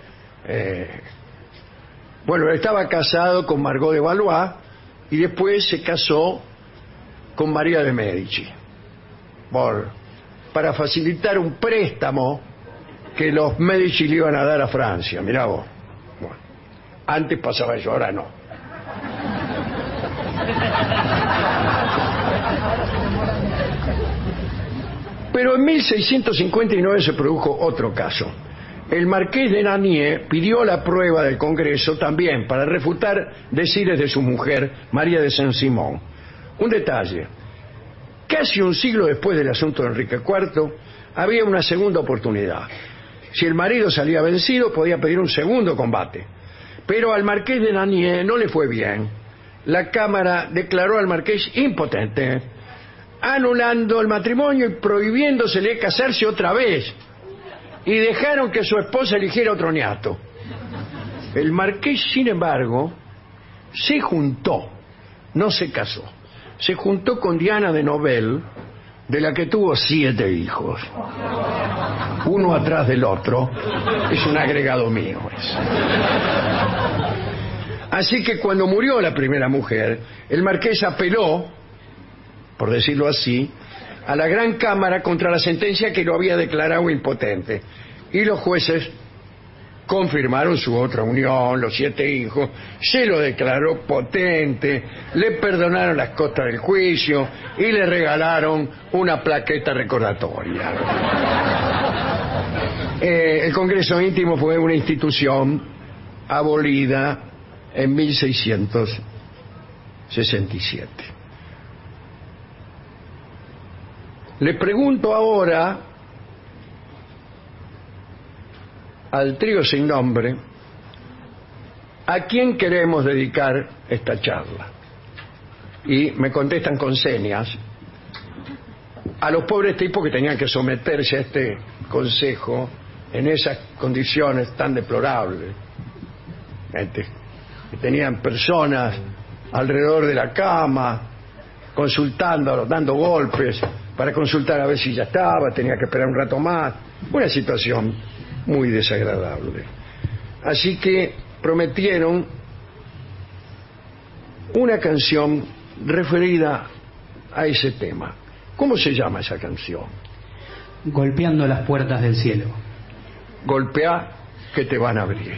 estaba casado con Margot de Valois y después se casó con María de Medici para facilitar un préstamo que los Medici le iban a dar a Francia. Mirá vos. Bueno, antes pasaba eso, ahora no. Pero en 1659 se produjo otro caso. El marqués de Nanier pidió la prueba del Congreso también para refutar decires de su mujer, María de Saint-Simon. Un detalle: casi un siglo después del asunto de Enrique IV, había una segunda oportunidad. Si el marido salía vencido, podía pedir un segundo combate. Pero al marqués de Lanier no le fue bien. La Cámara declaró al marqués impotente, anulando el matrimonio y prohibiéndosele casarse otra vez. Y dejaron que su esposa eligiera otro niato. El marqués, sin embargo, se juntó, no se casó. Se juntó con Diana de Novel, de la que tuvo 7 hijos. Uno atrás del otro. Es un agregado mío eso. Así que cuando murió la primera mujer, el marqués apeló, por decirlo así, a la Gran Cámara contra la sentencia que lo había declarado impotente. Y los jueces confirmaron su otra unión, los 7 hijos, se lo declaró potente, le perdonaron las costas del juicio y le regalaron una plaqueta recordatoria. El Congreso Íntimo fue una institución abolida en 1667. Le pregunto ahora al trío sin nombre a quién queremos dedicar esta charla. Y me contestan con señas a los pobres tipos que tenían que someterse a este consejo en esas condiciones tan deplorables. Que tenían personas alrededor de la cama consultando, dando golpes para consultar a ver si ya estaba, tenía que esperar un rato más. Una situación muy desagradable. Así que prometieron una canción referida a ese tema. ¿Cómo se llama esa canción? Golpeando las puertas del cielo. Golpea que te van a abrir.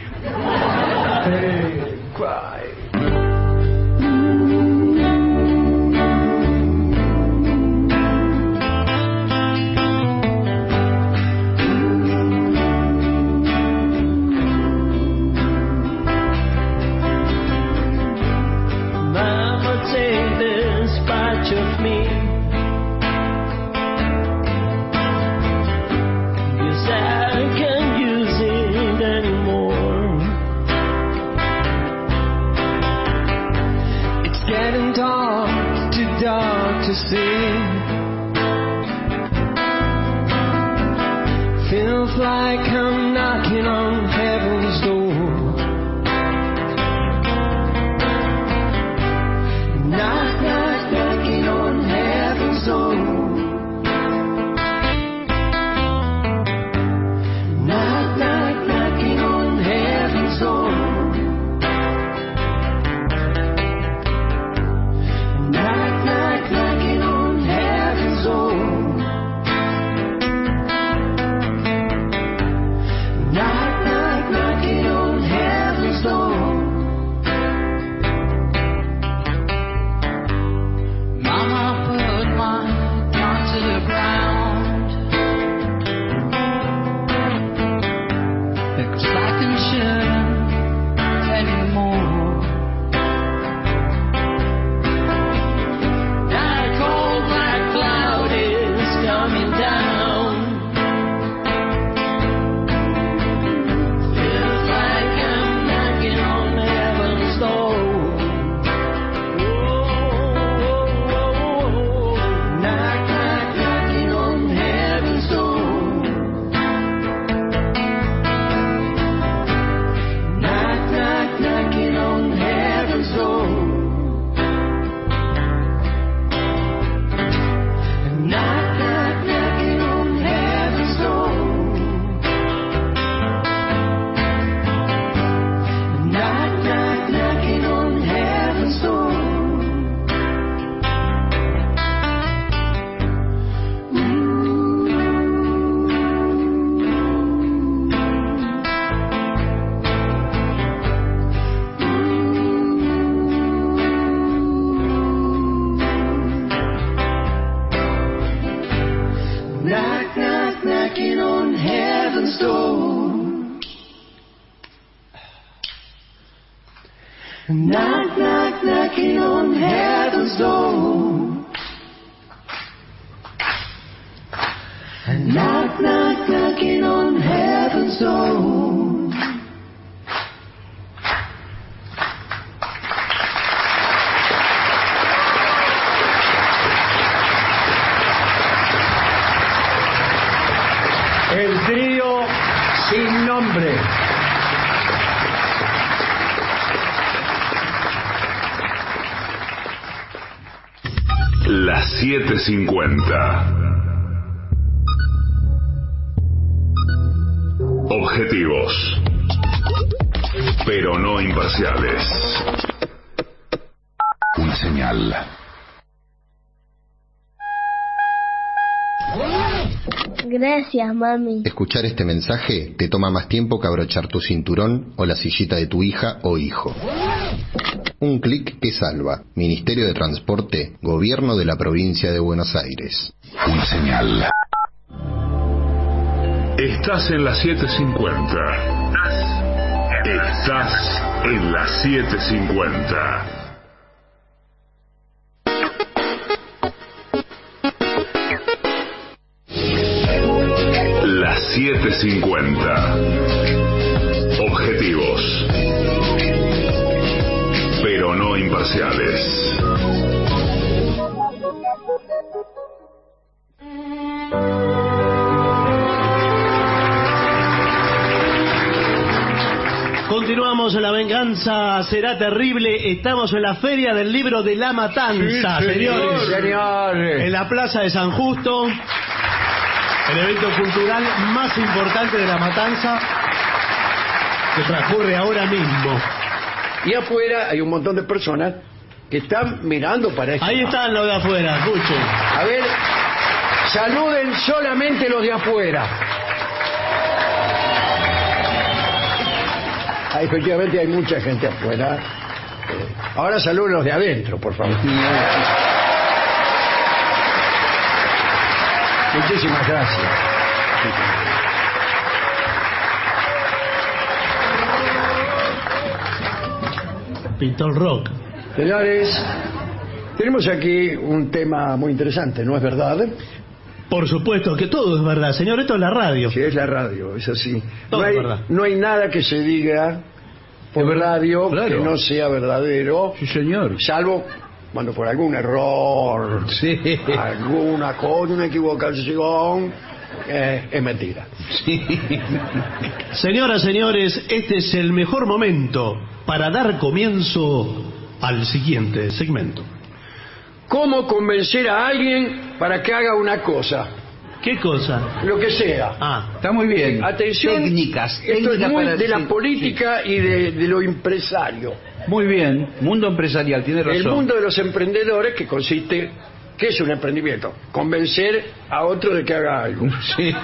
Feels like I'm knocking on heaven's door. Knock, knock, knocking on heaven's door. Knock, knock, knocking on heaven's door. Knock, knock, knocking on heaven's door. Knock, knock, knocking on heaven's door. Mama put my gun to the ground because I can shouldn't anymore. That cold black cloud is coming down. Feels like I'm knocking on heaven's door. Knock, knock, knocking on heaven's door. Knock, knock, knocking on heaven's door. Knock, knock, knocking on heaven's door. Knock, knock, knocking on heaven's door. Knock, knock, knocking on heaven's door. Knock, knock, knocking on heaven's door. Knock, knock, knocking on heaven's zone. El trío sin nombre. Las 7:50. Objetivos, pero no imparciales. Una señal. Gracias, mami. Escuchar este mensaje te toma más tiempo que abrochar tu cinturón o la sillita de tu hija o hijo. Un clic que salva. Ministerio de Transporte, Gobierno de la Provincia de Buenos Aires. Una señal. Estás en las 7:50. Estás en las 7:50. Las 7:50. Objetivos, pero no imparciales. Continuamos en La Venganza Será Terrible. Estamos en la Feria del Libro de La Matanza, Sí, señores. señores. En la Plaza de San Justo. El evento cultural más importante de La Matanza, que transcurre ahora mismo. Y afuera hay un montón de personas que están mirando para esto. Ahí están los de afuera, escuchen. A ver, saluden solamente los de afuera. Ah, efectivamente hay mucha gente afuera. Ahora saluden los de adentro, por favor. Muchísimas gracias. Pintó el rock. Señores, tenemos aquí un tema muy interesante, ¿no es verdad? Por supuesto que todo es verdad, señor. Esto es la radio. Sí, es la radio, es así. Todo es verdad. No hay nada que se diga por radio Claro. que no sea verdadero. Sí, señor. Salvo cuando por algún error, Sí. alguna cosa, una equivocación, es mentira. Sí. Señoras, señores, este es el mejor momento para dar comienzo al siguiente segmento. ¿Cómo convencer a alguien para que haga una cosa? ¿Qué cosa? Lo que sea. Ah, Está muy bien. Atención, Técnicas. esto es técnicas muy para- de la sí, política y de lo empresario. sí. Muy bien. Mundo empresarial, tiene razón. El mundo de los emprendedores, que consiste, ¿qué es un emprendimiento? Convencer a otro de que haga algo. Sí.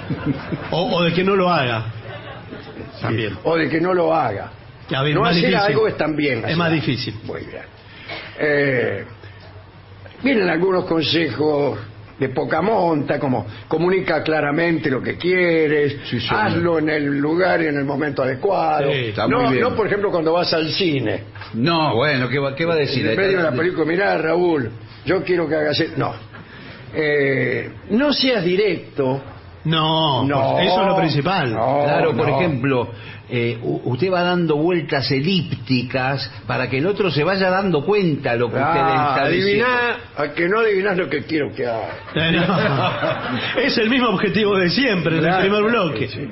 o de que no lo haga. También. O de que no lo haga. A ver, No más hacer difícil. algo es también Es hacer más algo. difícil. Muy bien. Vienen algunos consejos de poca monta, como comunica claramente lo que quieres, Sí, señor. hazlo en el lugar y en el momento adecuado. Sí, está no, muy bien. no, por ejemplo, cuando vas al cine. No, bueno, ¿qué va a decir? En medio de la película, mirá, Raúl, yo quiero que hagas esto. No. No seas directo. No, No, pues eso es lo principal. no. Claro, por no. ejemplo, usted va dando vueltas elípticas para que el otro se vaya dando cuenta lo que usted está diciendo. Adiviná, a que no adivinás lo que quiero que haga. No. Es el mismo objetivo de siempre, en el Claro, primer bloque. sí.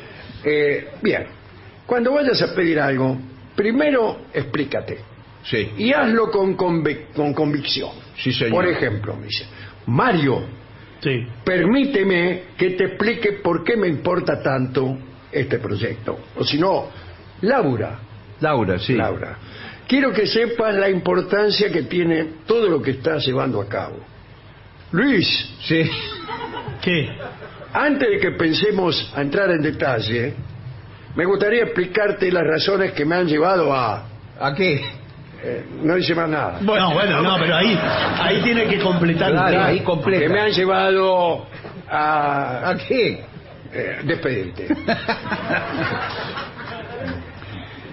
Bien, cuando vayas a pedir algo, primero explícate Sí, y hazlo con convicción. sí, señor. Por ejemplo, me dice, Mario, Sí. permíteme que te explique por qué me importa tanto este proyecto. O si no, Laura, sí. Laura, quiero que sepas la importancia que tiene todo lo que estás llevando a cabo. Luis, Sí. ¿Qué? antes de que pensemos a entrar en detalle, me gustaría explicarte las razones que me han llevado a... ¿A qué? no dice más nada. Bueno, no, pero ahí tiene que completar. Claro, ahí Que completa. me han llevado a... ¿A qué? despedirte.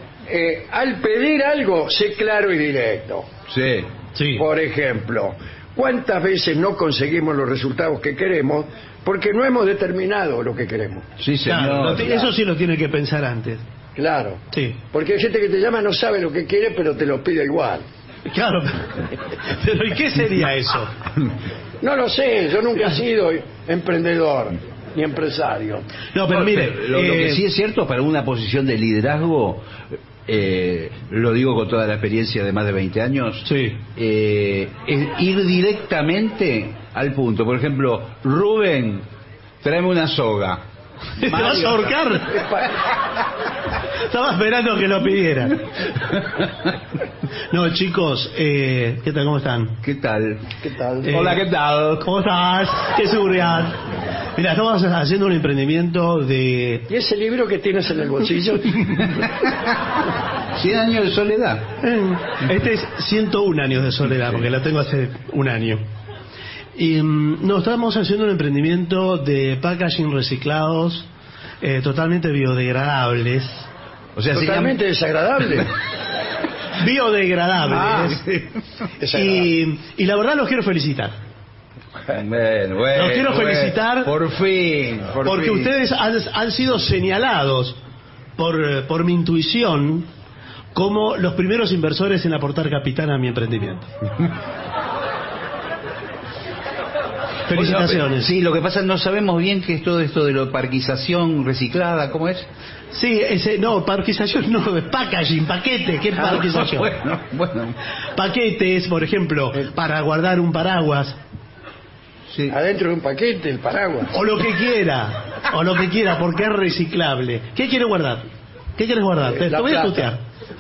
Al pedir algo, sé claro y directo. Sí. Sí. Por ejemplo, ¿Cuántas veces no conseguimos los resultados que queremos porque no hemos determinado lo que queremos? Sí, señor. Claro, eso sí lo tiene que pensar antes. Claro. Sí. Porque hay gente que te llama, no sabe lo que quiere, pero te lo pide igual. Claro. Pero ¿y qué sería eso? No lo sé, yo nunca he sido emprendedor ni empresario. No, pero mire, Lo que sí es cierto, para una posición de liderazgo, lo digo con toda la experiencia de más de 20 años, sí. Es ir directamente al punto. Por ejemplo, Rubén, tráeme una soga. ¿Te vas a ahorcar? Estaba esperando que lo pidieran. No, chicos, ¿qué tal? ¿Cómo están? ¿Qué tal? ¿Qué tal? Hola, ¿qué tal? ¿Cómo estás? ¿Qué seguridad? Mira, estamos haciendo un emprendimiento de... ¿Y ese libro que tienes en el bolsillo? 100 años de soledad. Este es 101 años de soledad, porque la tengo hace un año. Y no, estamos haciendo un emprendimiento de packaging reciclados, totalmente biodegradables. O sea, totalmente desagradable. Biodegradables. Y la verdad los quiero felicitar. Bueno, los quiero felicitar. Por fin. Porque ustedes han sido señalados por mi intuición como los primeros inversores en aportar capital a mi emprendimiento. Felicitaciones. Sí, lo que pasa no sabemos bien qué es todo esto de la parquización reciclada, ¿cómo es? Sí, no, parquización no, es packaging, paquete, ¿qué es parquización? Bueno. Paquetes, por ejemplo, para guardar un paraguas. Sí. Adentro de un paquete, el paraguas. O lo que quiera, porque es reciclable. ¿Qué quiere guardar? ¿Qué quieres guardar? Te voy a tutear.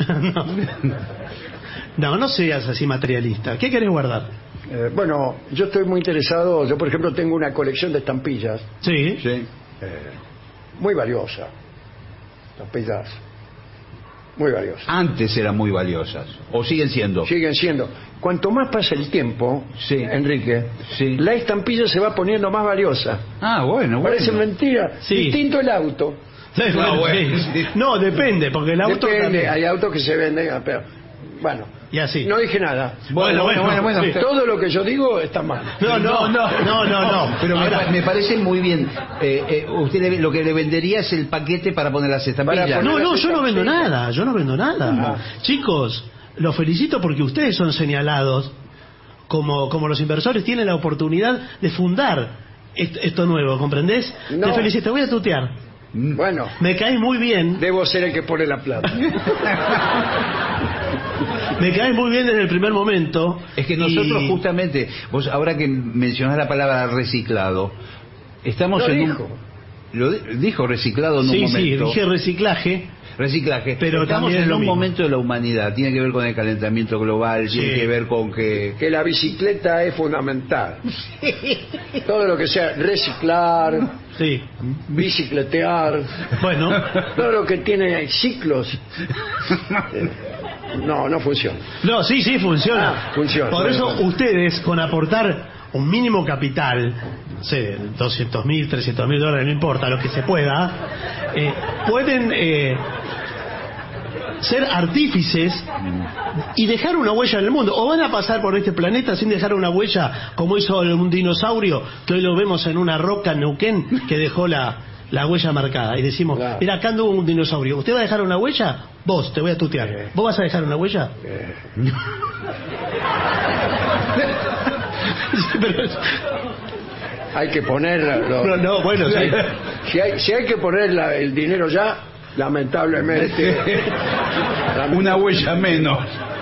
No seas así materialista. ¿Qué quieres guardar? Bueno, yo estoy muy interesado. Yo, por ejemplo, tengo una colección de estampillas. Sí. Muy valiosa. Estampillas muy valiosas. Antes eran muy valiosas. ¿O siguen siendo? Siguen siendo. Cuanto más pasa el tiempo, Enrique, la estampilla se va poniendo más valiosa. Ah, bueno. Parece mentira. Sí. Distinto el auto. No, depende, porque el auto depende, también. hay autos que se venden, pero bueno. Y así. No dije nada. Bueno. Sí. Todo lo que yo digo está mal. No. Pero me parece muy bien. Usted lo que le vendería es el paquete para poner las estampillas. No, yo no vendo nada. Chicos, los felicito porque ustedes son señalados como los inversores tienen la oportunidad de fundar esto nuevo, ¿comprendés? No. Te felicito, te voy a tutear. Bueno. Me cae muy bien. Debo ser el que pone la plata. Me cae muy bien desde el primer momento. Es que nosotros justamente, vos ahora que mencionás la palabra reciclado, estamos Lo dijo reciclado en un momento. Sí, dije reciclaje. Pero estamos también en un mismo. momento de la humanidad. Tiene que ver con el calentamiento global, tiene que ver con que la bicicleta es fundamental. Todo lo que sea reciclar, bicicletear, bueno, todo lo que tiene ciclos. No funciona. No, sí, funciona. Funciona. Por eso ustedes, con aportar un mínimo capital, no sé, $200,000, $300,000, no importa, lo que se pueda, pueden ser artífices y dejar una huella en el mundo. O van a pasar por este planeta sin dejar una huella, como hizo un dinosaurio, que hoy lo vemos en una roca en Neuquén, que dejó la huella marcada. Y decimos, mira, acá anduvo un dinosaurio. ¿Usted va a dejar una huella? Vos, te voy a tutear. ¿Vos vas a dejar una huella? Hay que poner si hay que poner el dinero ya, lamentablemente una huella menos.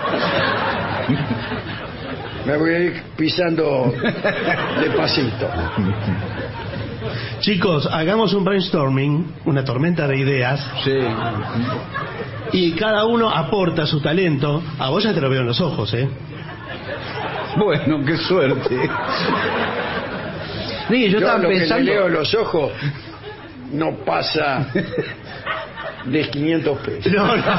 Me voy a ir pisando despacito. Chicos, hagamos un brainstorming, una tormenta de ideas. Y cada uno aporta su talento. A vos ya te lo veo en los ojos, Bueno, qué suerte. Sí, yo estaba lo pensando. Que le leo en los ojos no pasa de 500 pesos.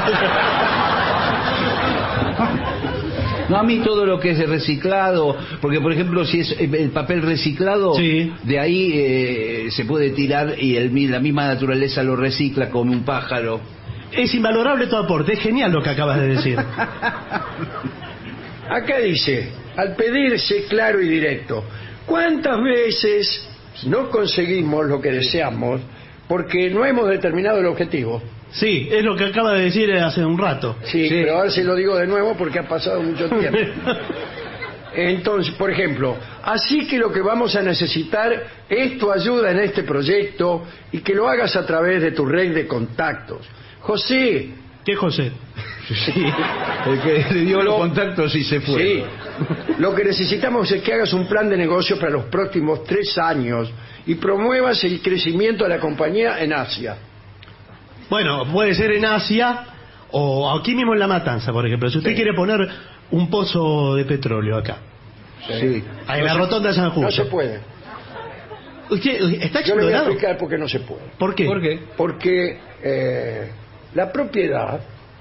No, a mí todo lo que es reciclado, porque por ejemplo si es el papel reciclado, de ahí se puede tirar y la misma naturaleza lo recicla como un pájaro. Es invalorable tu aporte, es genial lo que acabas de decir. Acá dice, al pedirse claro y directo. ¿Cuántas veces no conseguimos lo que deseamos porque no hemos determinado el objetivo? Sí, es lo que acaba de decir hace un rato. Sí, pero ahora se lo digo de nuevo porque ha pasado mucho tiempo. Entonces, por ejemplo, así que lo que vamos a necesitar es tu ayuda en este proyecto y que lo hagas a través de tu red de contactos. José. ¿Qué José? Sí, el que le dio los contactos y se fue. Sí. Lo que necesitamos es que hagas un plan de negocio para los próximos 3 años y promuevas el crecimiento de la compañía en Asia. Bueno, puede ser en Asia o aquí mismo en La Matanza, por ejemplo. Si usted quiere poner un pozo de petróleo acá. Sí. En la rotonda de San Justo. No se puede. ¿Usted está Yo le voy a explorado? explicar por qué no se puede. ¿Por qué? Porque la propiedad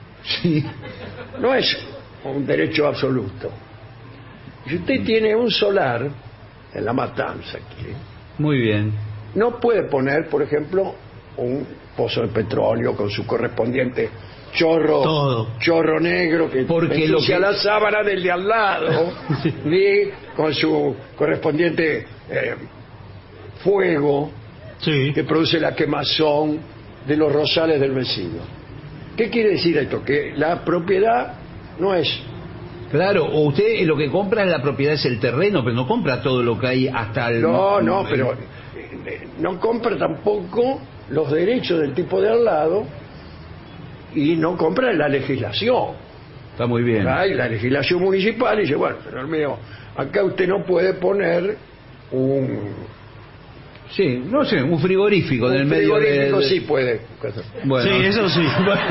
no es un derecho absoluto. Si usted tiene un solar en La Matanza aquí, muy bien, no puede poner, por ejemplo, un pozo de petróleo con su correspondiente chorro negro que ensucia la sábana del de al lado y con su correspondiente fuego que produce la quemazón de los rosales del vecino. ¿Qué quiere decir esto? Que la propiedad no es... Claro, o usted lo que compra en la propiedad es el terreno, pero no compra todo lo que hay hasta el... No, pero no compra tampoco los derechos del tipo de al lado y no compra la legislación. Está muy bien. Hay la legislación municipal y dice, bueno, señor mío, acá usted no puede poner un... Sí, no sé, un frigorífico del medio de... frigorífico sí puede. Bueno. Sí, eso sí.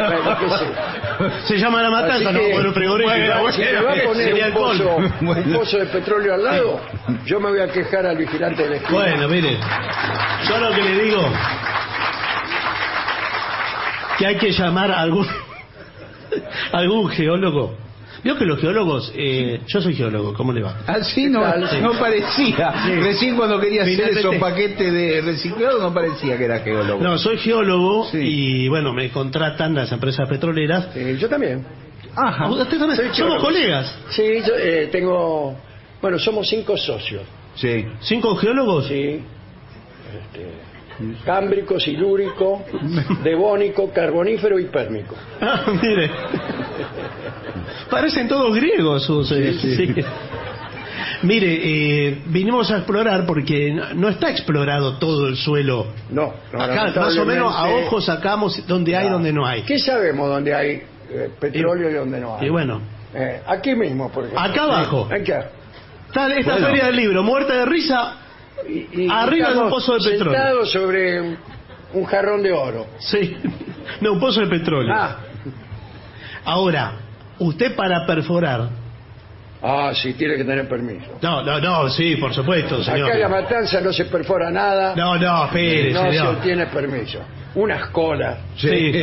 Se llama La Matanza, no puede un frigorífico. Si me va a poner un pozo de petróleo al lado, yo me voy a quejar al vigilante de la esquina. Bueno, mire, yo lo que le digo... que hay que llamar a algún geólogo. Vio que los geólogos, yo soy geólogo, ¿cómo le va? Así no parecía. Sí. Recién cuando quería hacer esos paquetes de reciclado no parecía que era geólogo. No, soy geólogo y bueno, me contratan las empresas petroleras. Yo también. Ajá. ¿Usted también? Somos colegas. Sí, yo tengo... Bueno, somos 5 socios. Sí. ¿5 geólogos? Sí. Cámbrico, silúrico, devónico, carbonífero y pérmico. Ah, mire. Parecen todos griegos. Sí. Mire, vinimos a explorar porque no está explorado todo el suelo. No, acá más o menos a ojos sacamos donde hay y donde no hay. ¿Qué sabemos donde hay petróleo y donde no hay? Y bueno. Aquí mismo, por ejemplo. Acá abajo. Acá. Está esta feria del libro, muerta de risa. Y arriba de un pozo de petróleo. Sentado sobre un jarrón de oro. Sí. No, un pozo de petróleo. Ahora, usted para perforar... sí, tiene que tener permiso. No, sí, por supuesto, señor. Acá en La Matanza no se perfora nada. No, espere, no señor. se tiene permiso. Unas colas. Sí.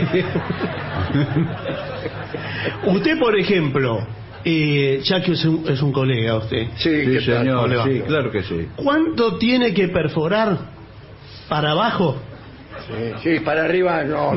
Usted, por ejemplo... ya que es un colega usted. Sí, señor. Sí, claro que sí. ¿Cuánto tiene que perforar para abajo? Sí, para arriba no.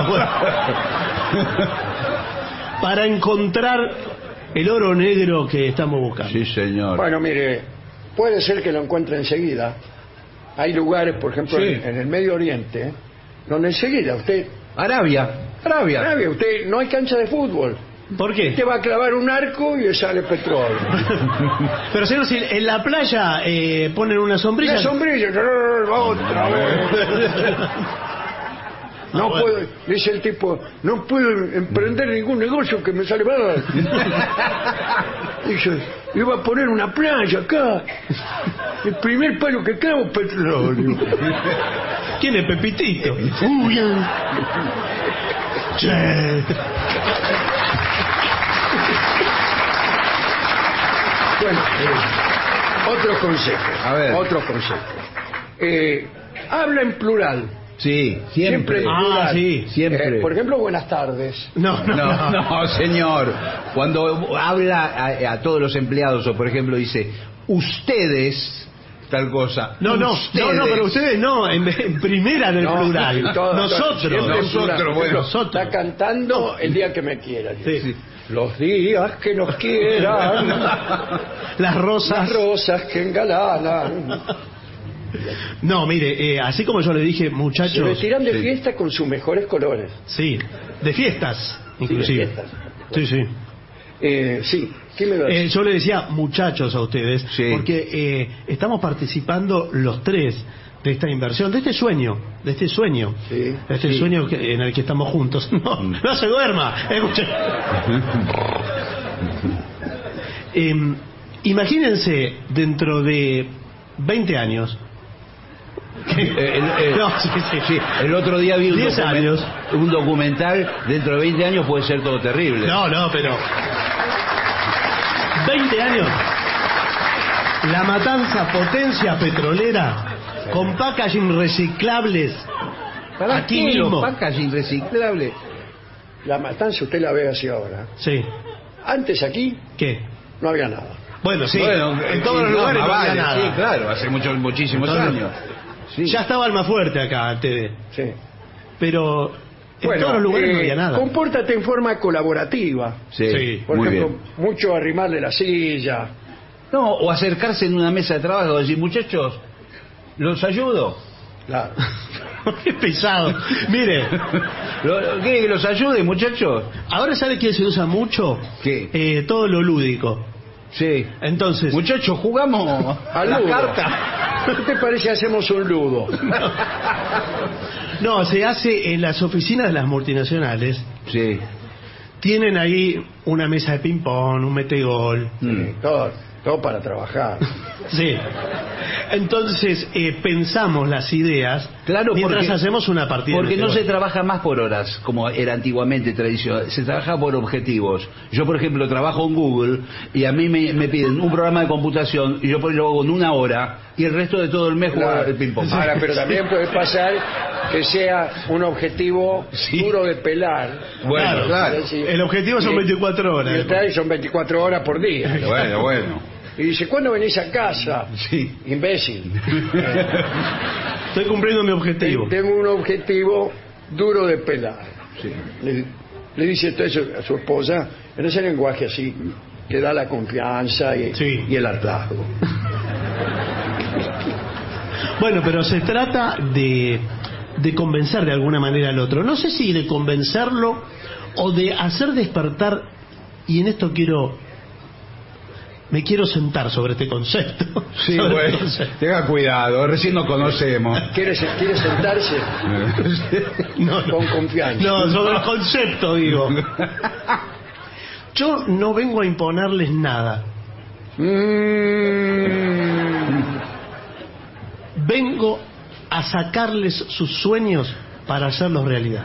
Para encontrar el oro negro que estamos buscando. Sí, señor. Bueno, mire, puede ser que lo encuentre enseguida. Hay lugares, por ejemplo, en el Medio Oriente, donde enseguida usted... Arabia, usted no hay cancha de fútbol. ¿Por qué? Usted va a clavar un arco y le sale petróleo. Pero señor, si en la playa ponen una sombrilla... Una sombrilla, otra vez. No puedo, dice el tipo, no puedo emprender ningún negocio que me sale mal. Dice, iba a poner una playa acá. El primer palo que clavo, petróleo. ¿Quién es Pepitito? Bueno, otro consejo. Otro consejo. Habla en plural. Sí, siempre. Sí, siempre. Por ejemplo, buenas tardes. No, señor. Cuando habla a todos los empleados, o por ejemplo dice, ustedes, tal cosa. No, pero ustedes no, en primera en el plural. Nosotros, bueno. Está cantando el día que me quieran. Sí. Los días que nos quieran. Las rosas que engalanan. No, mire, así como yo le dije, muchachos... Se retiran de fiesta con sus mejores colores. Sí, de fiestas, inclusive. Sí, de fiestas. Sí. ¿Qué me das? Yo le decía muchachos a ustedes, porque estamos participando los tres de esta inversión, de este sueño, sueño en el que estamos juntos. No se duerma. Escuche. Imagínense dentro de 20 años. El otro día vi un documental. Dentro de 20 años puede ser todo terrible. Pero 20 años. La Matanza, potencia petrolera, con packaging reciclables. Aquí mismo. Packaging reciclables. La Matanza usted la ve así ahora. Sí. Antes aquí, ¿qué? No había nada. Bueno, sí. En todos los lugares no había nada. Sí, claro, hace muchísimos años. Sí. Ya estaba Almafuerte acá, TV. Sí. Pero en todos los lugares no había nada. Compórtate en forma colaborativa. Sí. Por muy ejemplo, bien. mucho arrimarle la silla. No, o acercarse en una mesa de trabajo y decir, muchachos, ¿los ayudo? Claro. Qué pesado. Mire. ¿Quiere que los ayude, muchachos? Ahora, ¿sabe quién se usa mucho? ¿Qué? Todo lo lúdico. Sí. Entonces, muchachos, jugamos a la carta. ¿Qué te parece hacemos un ludo? No, se hace en las oficinas de las multinacionales. Sí. Tienen ahí una mesa de ping-pong, un metegol. Todo para trabajar. Sí. Entonces, pensamos las ideas mientras hacemos una partida. Porque no se trabaja más por horas, como era antiguamente tradicional. Se trabaja por objetivos. Yo, por ejemplo, trabajo en Google y a mí me piden un programa de computación y yo lo hago en 1 hora y el resto de todo el mes juego al ping-pong. Ahora, pero también puede pasar que sea un objetivo duro de pelar. Bueno, claro. El objetivo son 24 horas. Y son 24 horas por día. Bueno. Y dice, ¿cuándo venís a casa? Sí. Imbécil. Estoy cumpliendo mi objetivo. Tengo un objetivo duro de pelar. Sí. Le dice esto a su esposa en ese lenguaje así que da la confianza y el hartazgo. Bueno, pero se trata de convencer de alguna manera al otro. No sé si de convencerlo o de hacer despertar, y en esto me quiero sentar sobre este concepto. Sí, bueno, tenga cuidado, recién nos conocemos. ¿Quiere sentarse? No, con confianza. No, sobre el concepto, digo. Yo no vengo a imponerles nada. Vengo a sacarles sus sueños para hacerlos realidad.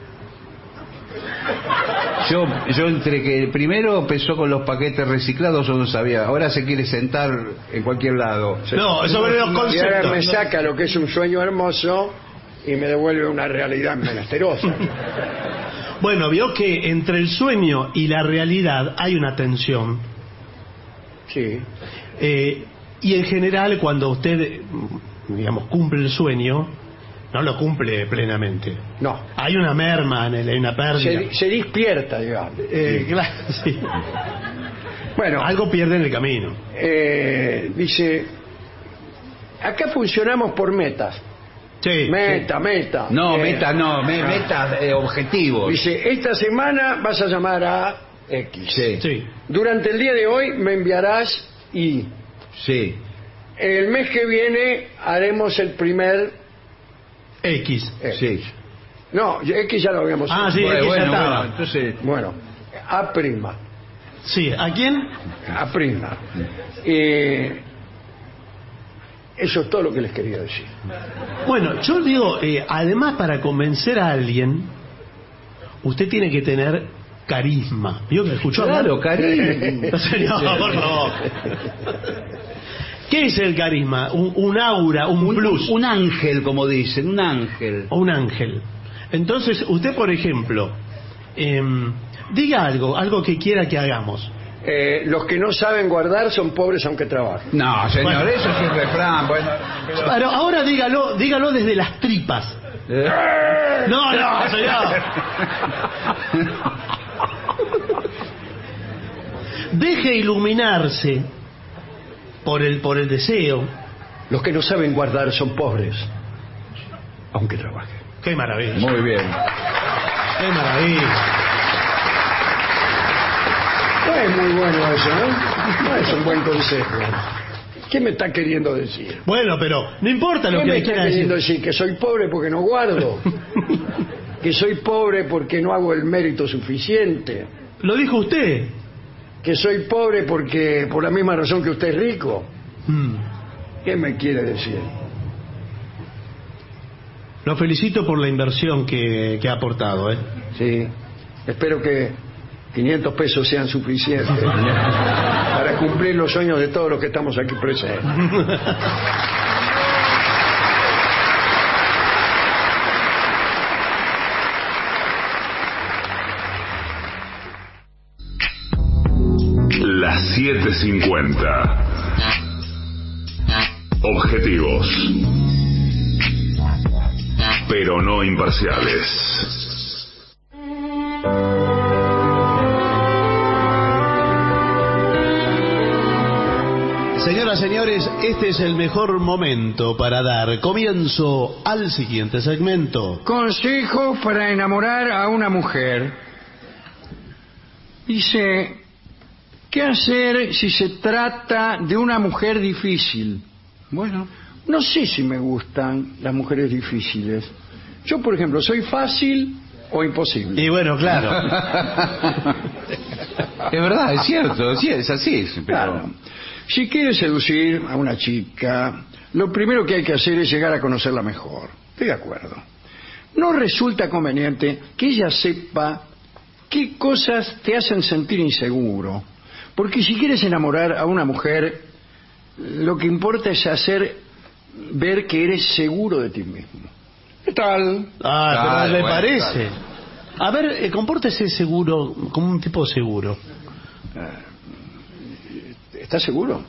Yo entre que primero empezó con los paquetes reciclados, yo no sabía. Ahora se quiere sentar en cualquier lado. No, sobre los conceptos. Y ahora me saca lo que es un sueño hermoso y me devuelve una realidad menesterosa. Bueno, vio que entre el sueño y la realidad hay una tensión. Sí. Y en general, cuando usted, digamos, cumple el sueño, no lo cumple plenamente. No. Hay una merma, hay una pérdida. Se despierta, digamos. Claro, sí. Bueno. Algo pierde en el camino. Dice, acá funcionamos por metas. Sí. Meta. No, meta, objetivos. Dice, esta semana vas a llamar a X. Sí. Durante el día de hoy me enviarás Y. Sí. El mes que viene haremos el primer X. Sí. No, X ya lo habíamos hecho. Sí, X ya estaba. Entonces... Bueno, A'. Sí, ¿a quién? A'. Eso es todo lo que les quería decir. Bueno, yo digo, además para convencer a alguien, usted tiene que tener carisma. ¿Vio que escuchó? Claro, carisma. No, por favor. ¿Qué es el carisma? Un aura, un plus. Un ángel, como dicen, un ángel. O un ángel. Entonces, usted, por ejemplo, diga algo que quiera que hagamos. los que no saben guardar son pobres aunque trabajen. No, señor, Bueno. eso es un refrán. Bueno, pero- Pero ahora dígalo desde las tripas. No, señor. Deje iluminarse por el deseo. Los que no saben guardar son pobres aunque trabajen. Qué maravilla. Muy bien. Qué maravilla. No es muy bueno eso, ¿no? No es un buen consejo. ¿Qué me está queriendo decir? Bueno, pero no importa lo ¿Qué que me le está quiera queriendo decir. decir? ¿Que soy pobre porque no guardo? ¿Que soy pobre porque no hago el mérito suficiente? Lo dijo usted. ¿Que soy pobre porque por la misma razón que usted es rico? Mm. ¿Qué me quiere decir? Lo felicito por la inversión que ha aportado, ¿eh? Sí, espero que 500 pesos sean suficientes para cumplir los sueños de todos los que estamos aquí presentes. Las 7:50. Objetivos, pero no imparciales. Señoras, señores, este es el mejor momento para dar comienzo al siguiente segmento. Consejos para enamorar a una mujer. Dice, ¿qué hacer si se trata de una mujer difícil? Bueno, no sé si me gustan las mujeres difíciles. Yo, por ejemplo, ¿soy fácil o imposible? Y bueno, claro. Es verdad, es cierto, sí, es así. Pero... Claro. Si quieres seducir a una chica, lo primero que hay que hacer es llegar a conocerla mejor. Estoy de acuerdo. No resulta conveniente que ella sepa qué cosas te hacen sentir inseguro. Porque si quieres enamorar a una mujer, lo que importa es hacer ver que eres seguro de ti mismo. ¿Qué tal? Ah, pero ¿le bueno, parece? A ver, compórtese seguro, como un tipo seguro. ¿Estás seguro?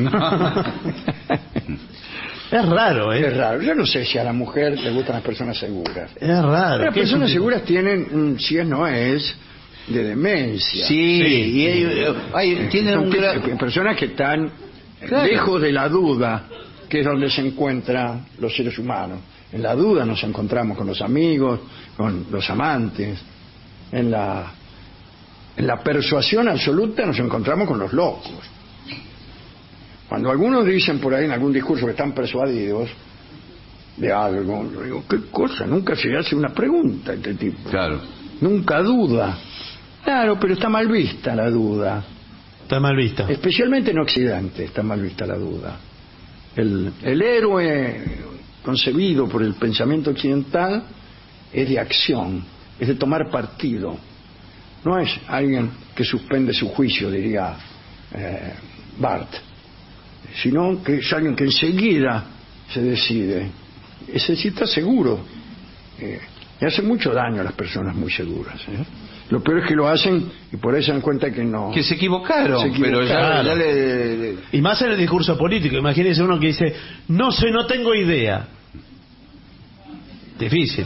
Es raro, ¿eh? Es raro. Yo no sé si a la mujer le gustan las personas seguras. Es raro. Las ¿Qué es personas un tipo? seguras tienen, si es no es, de demencia. Sí, y tienen un gran... Personas que están Claro. lejos de la duda, que es donde se encuentran los seres humanos. En la duda nos encontramos con los amigos, con los amantes. En la persuasión absoluta nos encontramos con los locos. Cuando algunos dicen por ahí en algún discurso que están persuadidos de algo, yo digo, ¿qué cosa? Nunca se hace una pregunta a este tipo. Claro. Nunca duda. Claro, pero está mal vista la duda. Está mal vista. Especialmente en Occidente está mal vista la duda. El héroe concebido por el pensamiento occidental es de acción, es de tomar partido. No es alguien que suspende su juicio, diría Barth, sino que es alguien que enseguida se decide. Ese sí está seguro. Y hace mucho daño a las personas muy seguras. Lo peor es que lo hacen y por eso se dan cuenta que no. Que se equivocaron, pero ya le... Y más en el discurso político. Imagínese uno que dice, no sé, no tengo idea. Difícil.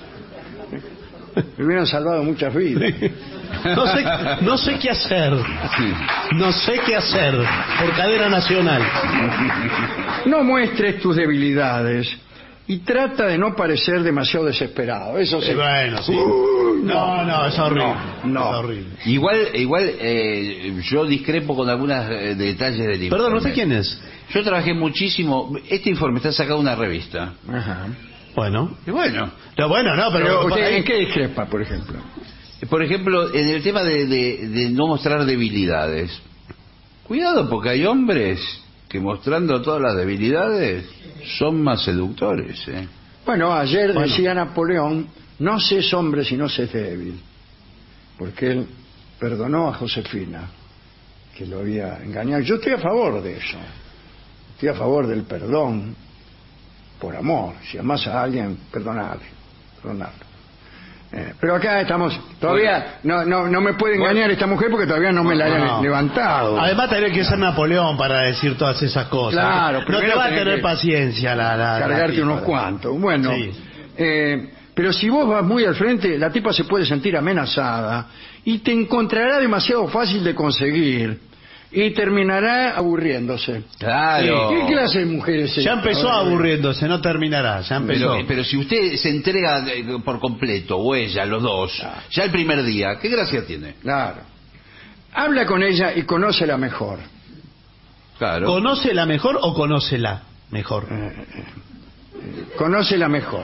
Me hubieran salvado muchas vidas. No sé qué hacer. No sé qué hacer por cadena nacional. No muestres tus debilidades y trata de no parecer demasiado desesperado. Eso sí. Bueno, sí. No, es horrible. No. Es horrible. Igual yo discrepo con algunos detalles del informe. Perdón, ¿usted quién es? Yo trabajé muchísimo. Este informe está sacado de una revista. Ajá. Bueno. Y bueno. No, bueno, no, pero ¿usted en qué discrepa, por ejemplo? Por ejemplo, en el tema de no mostrar debilidades. Cuidado, porque hay hombres que mostrando todas las debilidades son más seductores. Bueno, ayer decía Napoleón, no seas hombre si no seas débil. Porque él perdonó a Josefina, que lo había engañado. Yo estoy a favor de eso. Estoy a favor del perdón por amor. Si amas a alguien, perdonarlo. Pero acá estamos, todavía no me puede engañar esta mujer porque todavía no me la he levantado. Además tenés que ser Napoleón para decir todas esas cosas. Claro, no te va a tener paciencia cargarte unos cuantos. Bueno, sí. Pero si vos vas muy al frente, la tipa se puede sentir amenazada y te encontrará demasiado fácil de conseguir y terminará aburriéndose. Claro. ¿Qué clase de mujer es esta? Ya empezó aburriéndose, no terminará, ya empezó. Pero si usted se entrega por completo, o ella, los dos, ya el primer día, ¿qué gracia tiene? Claro. Habla con ella y conócela mejor. Claro. ¿Conócela mejor o conócela mejor? Conócela mejor.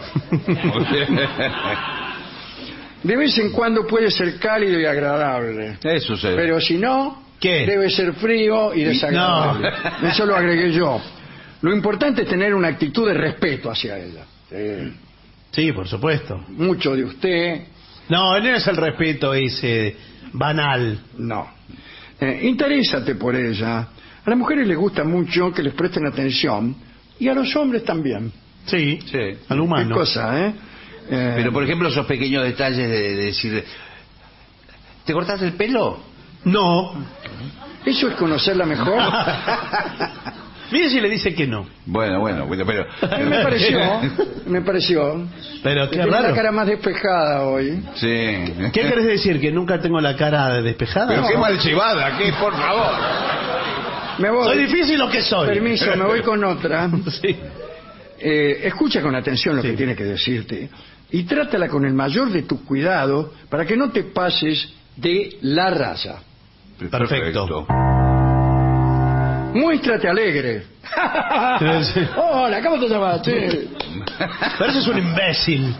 De vez en cuando puede ser cálido y agradable. Eso sí. Pero si no, ¿qué? Debe ser frío y desagradable. No. Eso lo agregué yo. Lo importante es tener una actitud de respeto hacia ella. Sí, por supuesto. Mucho de usted. No es el respeto ese banal. No. Interésate por ella. A las mujeres les gusta mucho que les presten atención y a los hombres también. Sí. Al humano. Qué cosa, Pero por ejemplo esos pequeños detalles de decir, ¿te cortaste el pelo? No. ¿Eso es conocerla mejor? Mire si le dice que no. Bueno, pero... Me pareció. Pero qué Tiene raro. la cara más despejada hoy. Sí. ¿Qué querés decir? ¿Que nunca tengo la cara despejada? Pero No. qué mal llevada, ¿qué? Por favor. Me voy. Soy difícil lo que soy. Permiso, me voy con otra. Sí. Escucha con atención lo que tiene que decirte y trátala con el mayor de tus cuidados para que no te pases de la raya. Perfecto. Muéstrate alegre. Hola, ¿cómo te llamas? Pero eso es un imbécil.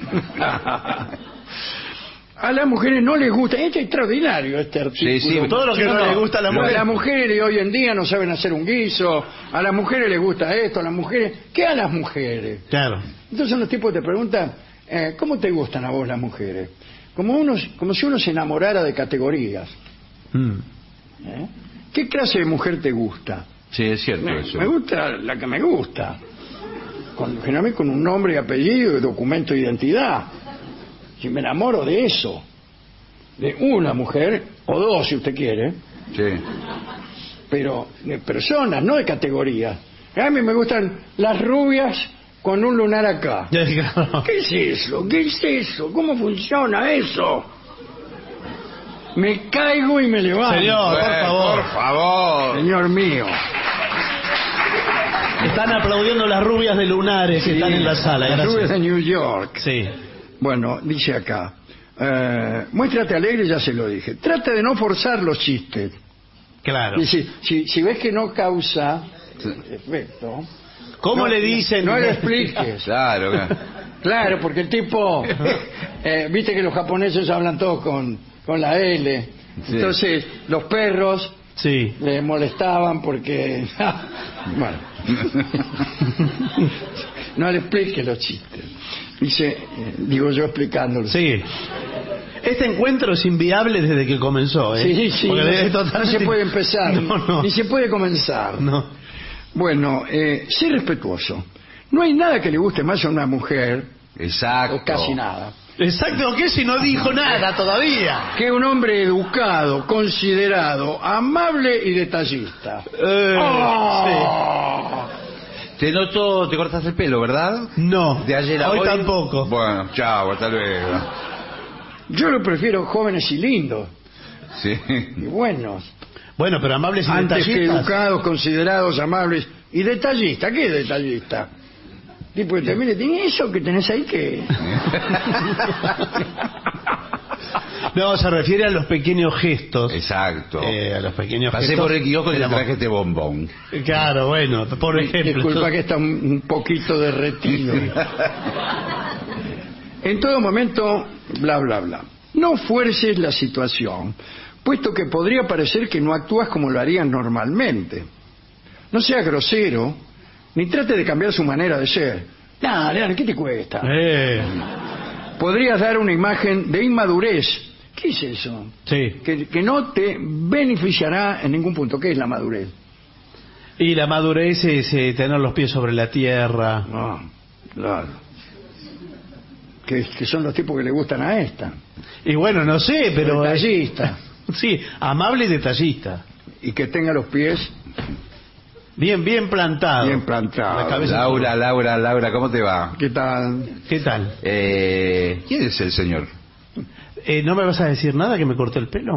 A las mujeres no les gusta, es extraordinario este artículo. Sí, todo lo que no les gusta a las mujeres. A las mujeres de hoy en día no saben hacer un guiso, a las mujeres les gusta esto, a las mujeres... ¿Qué a las mujeres? Claro. Entonces son los tipos que te preguntan, ¿cómo te gustan a vos las mujeres? Como si uno se enamorara de categorías. ¿Qué clase de mujer te gusta? Sí, es cierto eso. Me gusta la que me gusta. Generalmente con un nombre y apellido y documento de identidad. Si me enamoro de eso, de una mujer, o dos si usted quiere, Sí. pero de personas, no de categorías. A mí me gustan las rubias con un lunar acá. ¿Qué es eso? ¿Qué es eso? ¿Cómo funciona eso? Me caigo y me levanto. Señor, por favor. Por favor. Señor mío. Están aplaudiendo las rubias de lunares que están en la sala. Las Gracias. rubias de New York. Sí. Bueno, dice acá. Muéstrate alegre, ya se lo dije. Trata de no forzar los chistes. Claro. Y si ves que no causa efecto... ¿Cómo no, le dicen? No le expliques. Claro. Claro, porque el tipo... viste que los japoneses hablan todos con la L. Sí. Entonces, los perros Sí. le molestaban porque... bueno. No le expliques los chistes. Dice, digo yo explicándolo. Sí. Este encuentro es inviable desde que comenzó, ¿eh? Sí. Porque No se puede empezar. No. Ni se puede comenzar. No. Bueno, sé respetuoso. No hay nada que le guste más a una mujer, Exacto. o casi nada, Exacto, ¿qué si no dijo nada todavía? que un hombre educado, considerado, amable y detallista. ¡Oh! Te noto, te cortaste el pelo, ¿verdad? No, De ayer a hoy hoy. tampoco. Bueno, chao, hasta luego. Yo lo prefiero jóvenes y lindos Sí. y buenos, Bueno, pero amables y antes que detallistas. educados, considerados, amables y detallistas. ¿Qué es detallista? Tipo que te mire, ¿tiene eso que tenés ahí que? No, se refiere a los pequeños gestos. Exacto. A los pequeños Pasé gestos. por el kiosco y del te amor. traje este bombón. Claro, bueno, por ejemplo. Disculpa que está un poquito derretido. En todo momento, bla, bla, bla. No fuerces la situación, puesto que podría parecer que no actúas como lo harías normalmente. No seas grosero, ni trate de cambiar su manera de ser. Dale, ¿qué te cuesta? Podrías dar una imagen de inmadurez. ¿Qué es eso? Sí. Que no te beneficiará en ningún punto. ¿Qué es la madurez? Y la madurez es tener los pies sobre la tierra. Ah, claro. que son los tipos que le gustan a esta. Y bueno, no sé, pero... Detallista. Sí, amable y detallista. Y que tenga los pies bien plantados. bien plantados. Laura, ¿cómo te va? ¿Qué tal? ¿Qué tal? ¿Quién es el señor? ¿No me vas a decir nada que me corté el pelo?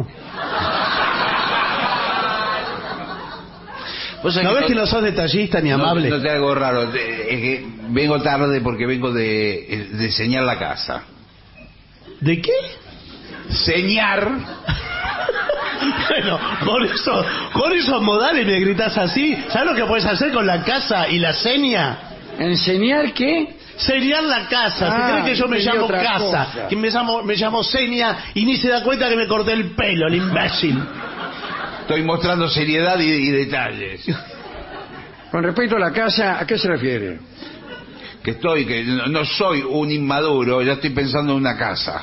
¿No ves que no sos detallista ni amable? No te hago raro, es que vengo tarde porque vengo de señar la casa. ¿De qué? Señar. Bueno, con esos modales me gritas así. ¿Sabes lo que puedes hacer con la casa y la seña? ¿Enseñar qué? Señar la casa. ¿Se cree que yo me llamo casa? Cosa. Que me llamo seña y ni se da cuenta que me corté el pelo, el imbécil. Estoy mostrando seriedad y detalles. Con respecto a la casa, ¿a qué se refiere? Que no soy un inmaduro, ya estoy pensando en una casa.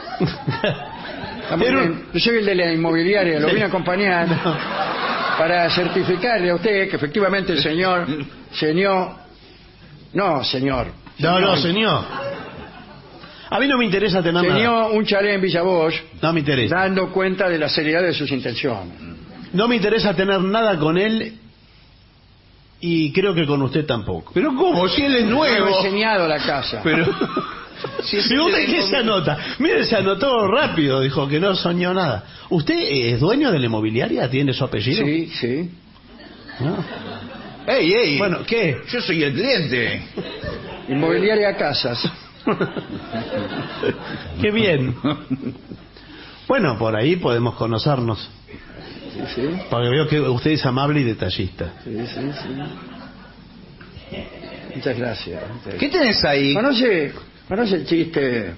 Yo soy el de la inmobiliaria, lo vine a acompañar para certificarle a usted que efectivamente el señor. No, señor. A mí no me interesa tener nada. Tenía un chalet en Villa Bosch. No me interesa. Dando cuenta de la seriedad de sus intenciones. No me interesa tener nada con él y creo que con usted tampoco. ¿Pero cómo? Si él es nuevo. No he enseñado la casa. Pero... ¿Y usted qué se anota? Mire, se anotó rápido, dijo que no soñó nada. ¿Usted es dueño de la inmobiliaria? ¿Tiene su apellido? Sí. ¿No? ¡Ey! Bueno, ¿qué? Yo soy el cliente. Inmobiliaria Casas. Qué bien. Bueno, por ahí podemos conocernos. Sí. Porque veo que usted es amable y detallista. Sí. Muchas gracias. ¿Qué tenés ahí? ¿Conoce el chiste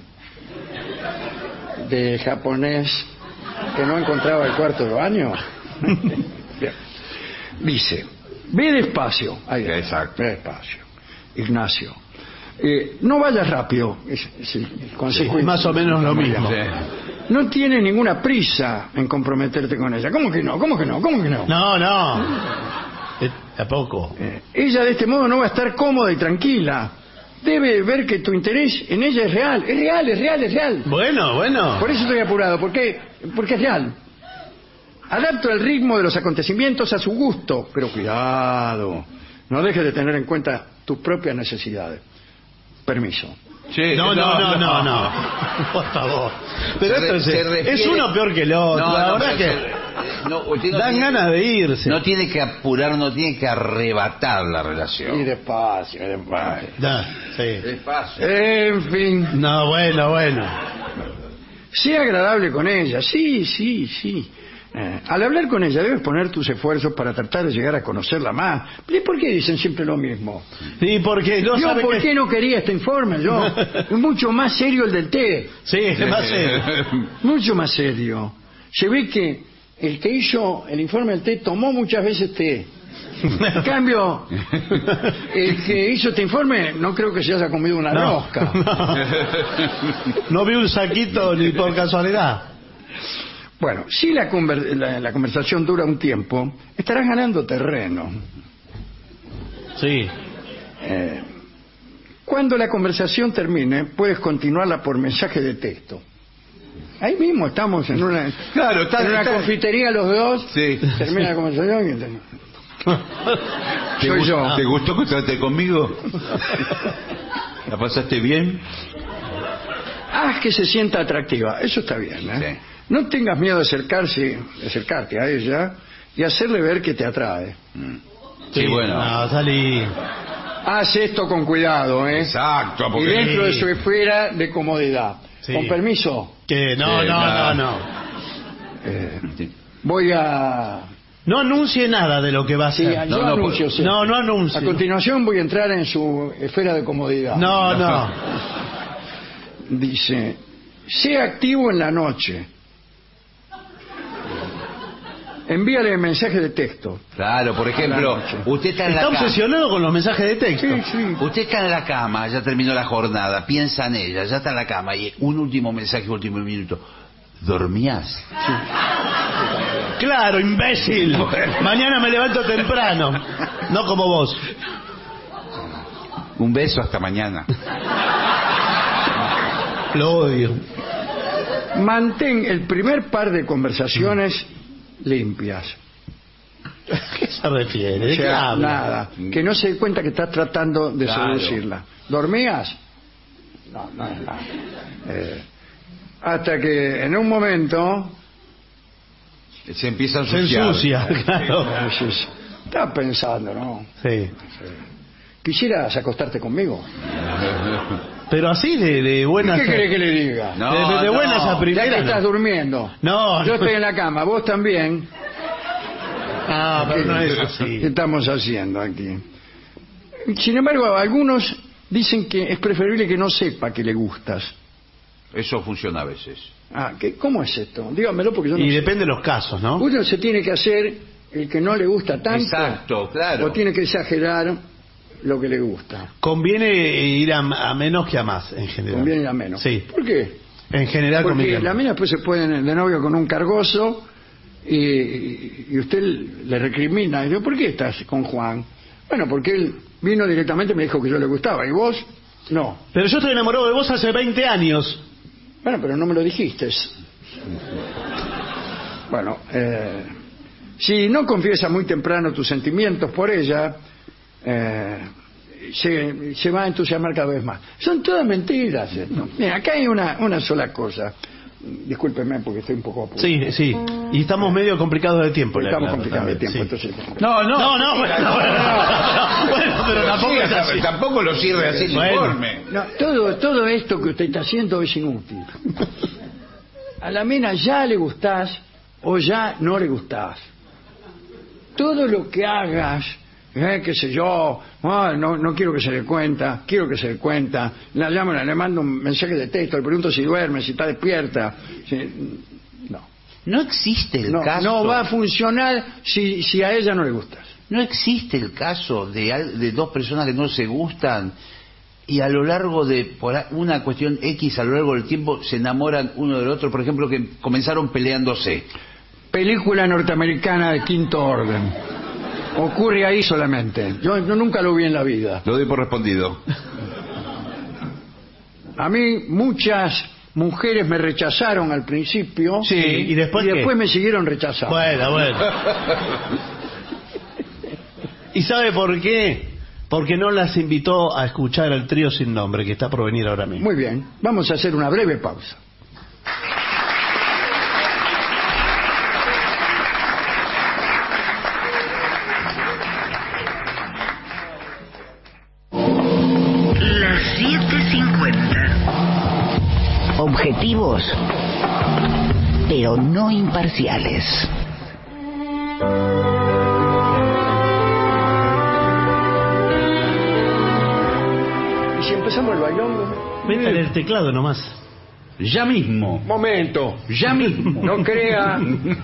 de japonés que no encontraba el cuarto de baño? Bien. Dice, ve despacio. Ahí, exacto. Ve despacio. Ignacio. No vayas rápido. Es el consejo. Más o menos lo mismo. Sí. No tienes ninguna prisa en comprometerte con ella. ¿Cómo que no? No. ¿A poco? Ella de este modo no va a estar cómoda y tranquila. Debe ver que tu interés en ella es real. Es real. Bueno. Por eso estoy apurado. Porque es real. Adapto el ritmo de los acontecimientos a su gusto. Pero cuidado. No dejes de tener en cuenta tus propias necesidades. Permiso. Sí, no. Por favor. Pero es uno peor que el otro. La verdad que dan ganas de irse. No tiene que apurar, no tiene que arrebatar la relación. Y despacio. Sí. Despacio. En fin. No, bueno. Sea agradable con ella. Sí. Al hablar con ella debes poner tus esfuerzos para tratar de llegar a conocerla más. ¿Y por qué dicen siempre lo mismo? Sí, porque no Yo, sabe ¿por qué no quería este informe? Yo, es mucho más serio el del té. Sí, es más serio. Mucho más serio. Se ve que el que hizo el informe del té tomó muchas veces té. En cambio, el que hizo este informe no creo que se haya comido una rosca. No vi un saquito ni por casualidad. Bueno, si la conversación dura un tiempo, estarás ganando terreno. Sí. Cuando la conversación termine, puedes continuarla por mensaje de texto. Ahí mismo estamos en una confitería los dos. Sí. Termina la conversación. Soy yo. ¿Te gustó encontrarte conmigo? ¿La pasaste bien? Haz que se sienta atractiva. Eso está bien, ¿eh? Sí. No tengas miedo de acercarte a ella y hacerle ver que te atrae. Sí, bueno. No, salí. Haz esto con cuidado, ¿eh? Exacto. Y dentro de su esfera de comodidad. Sí. Con permiso. Que no. Voy a... No anuncie nada de lo que va a Sí, hacer. yo anuncio. Sí. No anuncie. A continuación voy a entrar en su esfera de comodidad. No. Dice, sea activo en la noche. Envíale mensaje de texto. Claro, por ejemplo, usted está en la Está cama. obsesionado con los mensajes de texto. Sí. Usted está en la cama, ya terminó la jornada, piensa en ella, ya está en la cama y un último mensaje, último minuto. ¿Dormías? Claro, imbécil. Mañana me levanto temprano. No como vos. Un beso hasta mañana. Lo odio. Mantén el primer par de conversaciones limpias. ¿A qué se refiere? ¿De O qué sea, habla? nada. Que no se dé cuenta que estás tratando de seducirla. ¿Dormías? No. Hasta que en un momento se empieza a Se ensuciar. ensucia, claro. estás pensando, ¿no? Sí. ¿Quisieras acostarte conmigo? Pero así de buenas... ¿Qué querés que le diga? No, de buenas a Ya primeras. que estás durmiendo. No, Yo estoy en la cama, vos también. Ah, pero no es ¿Qué así. estamos haciendo aquí? Sin embargo, algunos dicen que es preferible que no sepa que le gustas. Eso funciona a veces. ¿Cómo es esto? Dígamelo porque yo no Y sé. depende de los casos, ¿no? Uno se tiene que hacer el que no le gusta tanto. Exacto, claro. O tiene que exagerar lo que le gusta. Conviene ir a menos que a más, en general. Conviene ir a menos. Sí. ¿Por qué? En general Porque conviene. la mina después se pueden de novio con un cargoso y usted le recrimina. Y dice, ¿por qué estás con Juan? Bueno, porque él vino directamente y me dijo que yo le gustaba. ¿Y vos? No. Pero yo estoy enamorado de vos hace 20 años. Bueno, pero no me lo dijiste. Bueno, si no confiesa muy temprano tus sentimientos por ella, se va a entusiasmar cada vez más. Son todas mentiras esto. Mira, acá hay una sola cosa. Discúlpeme porque estoy un poco apurado. Sí. Y estamos medio complicados de tiempo. Estamos complicados de también, tiempo, sí. entonces... No, bueno, pero tampoco es así. Tampoco lo sirve así el Bueno. informe. No, todo esto que usted está haciendo es inútil. A la mina ya le gustás o ya no le gustás. Todo lo que hagas, qué sé yo, no quiero que se dé cuenta, quiero que se dé cuenta, la llamo, le mando un mensaje de texto, le pregunto si duerme, si está despierta. No existe el caso. No va a funcionar si a ella no le gustas. No existe el caso de dos personas que no se gustan y a lo largo de por una cuestión X, a lo largo del tiempo se enamoran uno del otro. Por ejemplo, que comenzaron peleándose. Película norteamericana de quinto orden. Ocurre ahí solamente. Yo nunca lo vi en la vida. Lo doy por respondido. A mí muchas mujeres me rechazaron al principio. Sí, ¿y después qué? me siguieron rechazando. Bueno. ¿Y sabe por qué? Porque no las invitó a escuchar al trío sin nombre que está por venir ahora mismo. Muy bien, vamos a hacer una breve pausa. Las 7:50. Objetivos, pero no imparciales. ¿Y si empezamos el bailongo? Vete en el teclado nomás. Ya mismo. Momento. Ya mismo. No crea,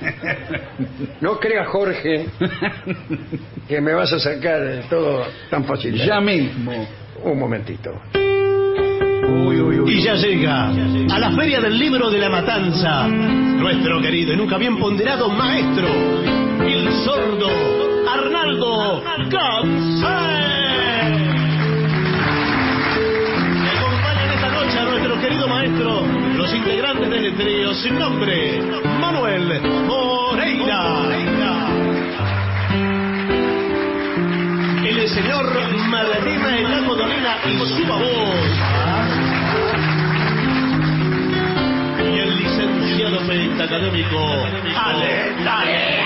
Jorge, que me vas a sacar de todo tan fácil. Ya mismo. Un momentito. Y ya llega a la Feria del Libro de la Matanza nuestro querido y nunca bien ponderado maestro, el sordo Arnaldo Capsay. Me acompañan esta noche a nuestro querido maestro, los integrantes del trío sin nombre, Manuel Moreira, el señor Marlena El Lago Dolina y su voz, y el licenciado pentacadémico Ale Dale.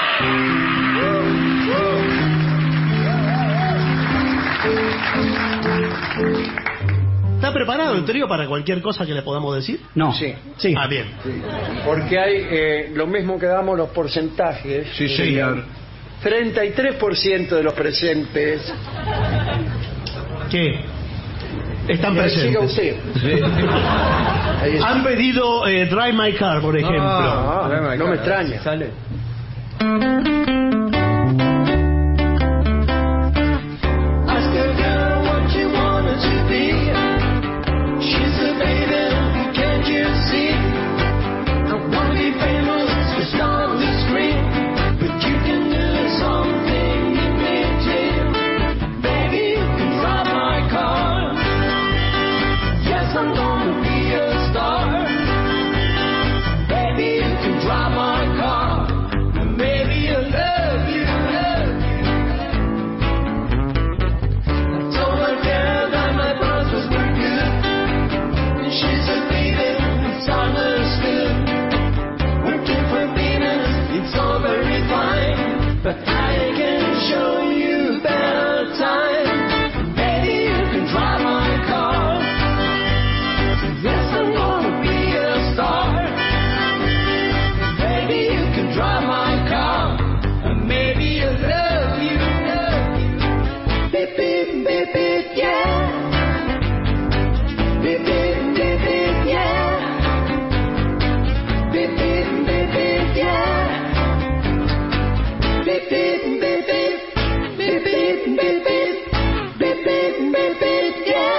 ¿Está preparado el trío para cualquier cosa que le podamos decir? No. Sí. Ah, bien. Sí. Porque hay lo mismo que damos los porcentajes. Sí, señor. 33% de los presentes. ¿Qué? Están Y ahí siga presentes. usted. Ahí está. Han pedido Drive My Car, por ejemplo. No me extraña. Sale. I'm gonna be a but I can show you better time. Maybe you can drive my car. Yes, I wanna be a star. Maybe you can drive my car. And maybe I love you. Beep, beep, beep, beep, yeah. Beep, beep, beep, beep, yeah. Beep, beep, beep, beep, yeah. Beep, beep, beep, beep. Beep, beep, beep, beep. Beep, beep, beep, beep, yeah.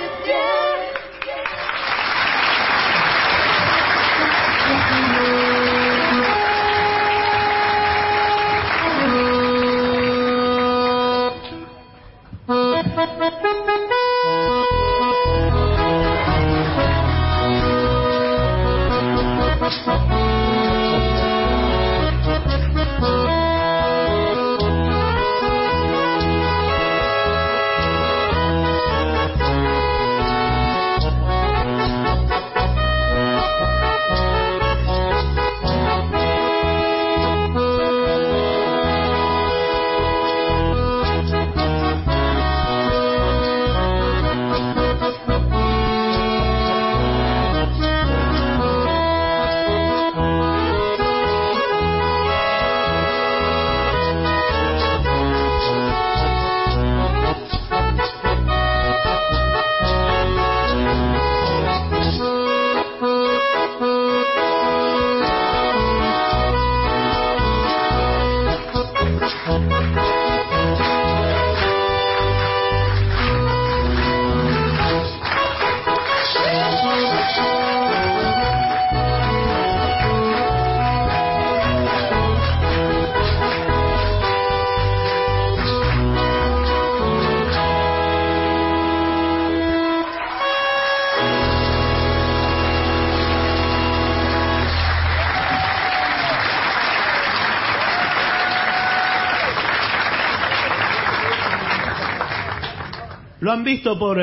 Lo han visto por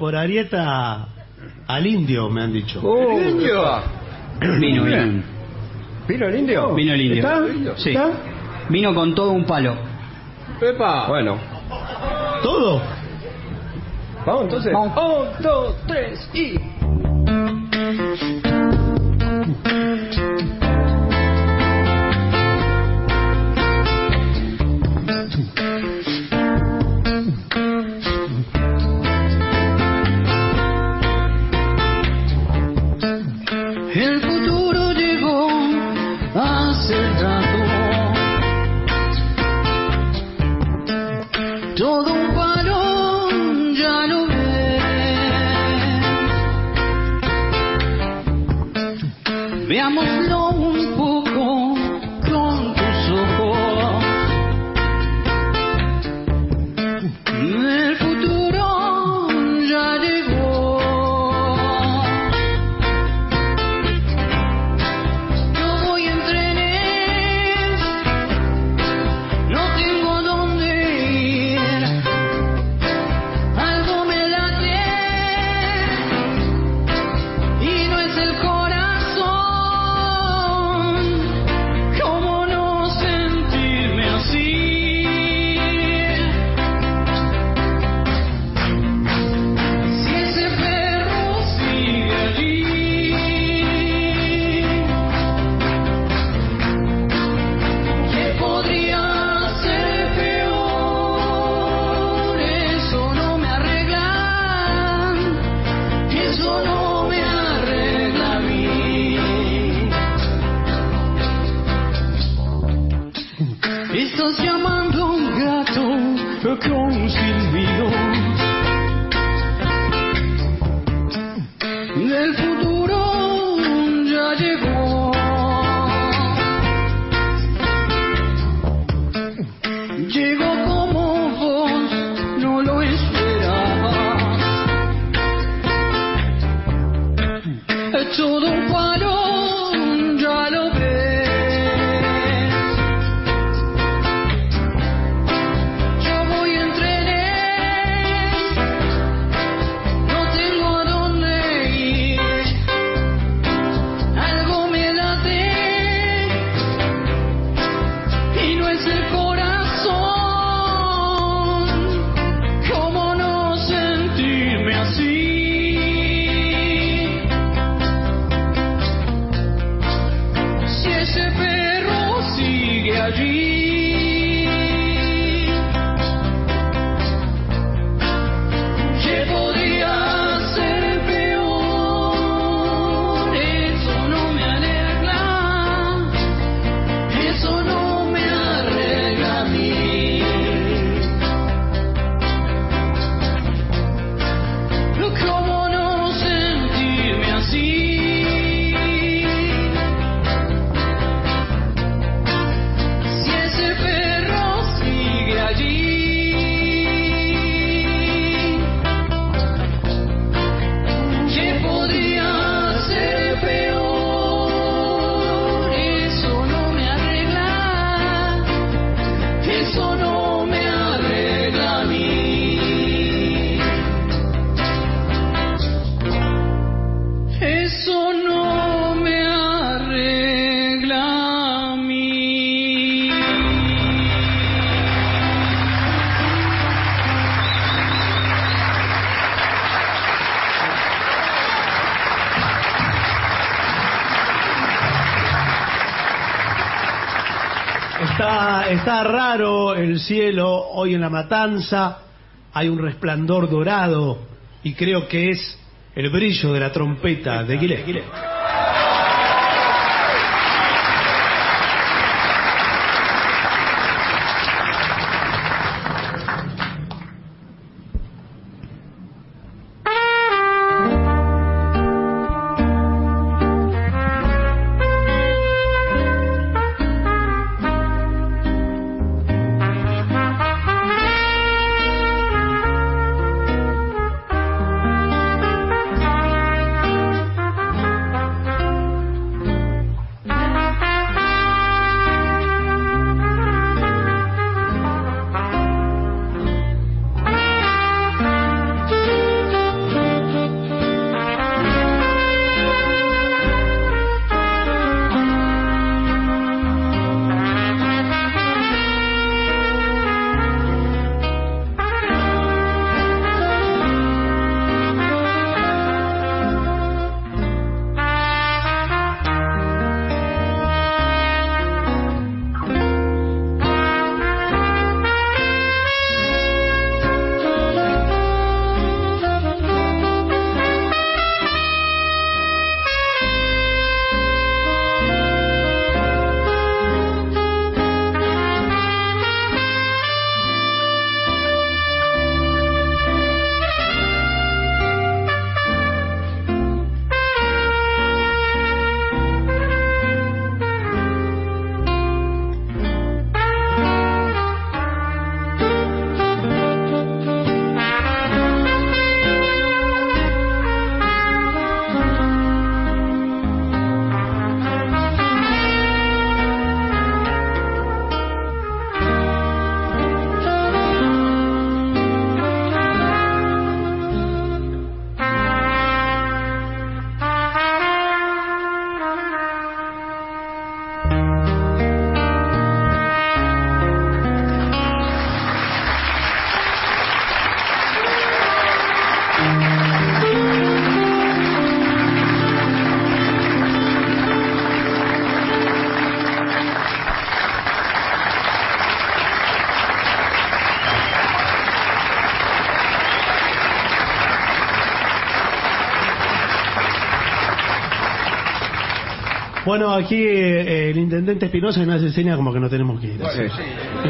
Arieta al indio, me han dicho. ¿El indio? Vino. ¿Vino el indio? Vino el indio. ¿Está? Sí. ¿Está? Vino con todo un palo. ¡Epa! Bueno. ¿Todo? Vamos entonces. Vamos. 1, 2, 3 y... El futuro llegó hace rato. Todo un palo, ya lo ves. Veámoslo un poco con tus ojos. El futuro ya llegó. Yo voy en trenes, no tengo dónde ir. Algo me late y no es el corazón. ¿Cómo no sentirme así? Si ese perro sigue allí, ¿qué podría ser peor? Eso no me arregla, eso no me arregla a mí. Estás llamando a un gato con un silbido. El futuro ya llegó. Llegó como vos no lo esperabas. Todo un palo, ya lo ves. Yo voy en trenes, ese perro sigue allí. ¿Qué podría ser peor? Eso no me arregla, eso no me arregla a mí. ¿Cómo no sentirme así? Si ese perro sigue allí, ¿qué podría ser peor? Eso no me arregla, eso no me arregla a mí. Eso no me arregla a mí. Está raro el cielo hoy en La Matanza. Hay un resplandor dorado y creo que es el brillo de la trompeta de Guilherme. Bueno, aquí el intendente Espinosa nos hace señas como que no tenemos que ir. Bueno, sí.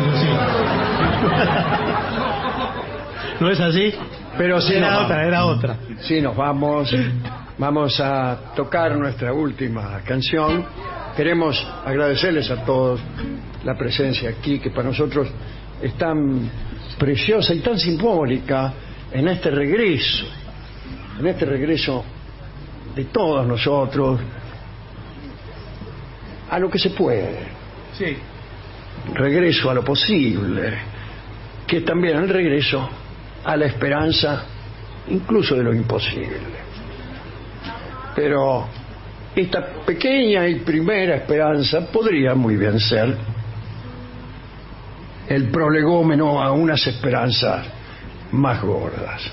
¿No es así? Pero sí, era otra. Sí, nos vamos. Vamos a tocar nuestra última canción. Queremos agradecerles a todos la presencia aquí, que para nosotros es tan preciosa y tan simbólica en este regreso de todos nosotros a lo que se puede. Sí. Regreso a lo posible, que es también el regreso a la esperanza, incluso de lo imposible. Pero esta pequeña y primera esperanza podría muy bien ser el prolegómeno a unas esperanzas más gordas.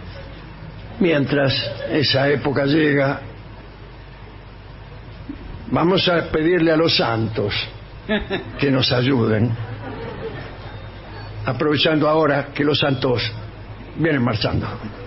Mientras esa época llega, Vamos a pedirle a los santos que nos ayuden, aprovechando ahora que los santos vienen marchando.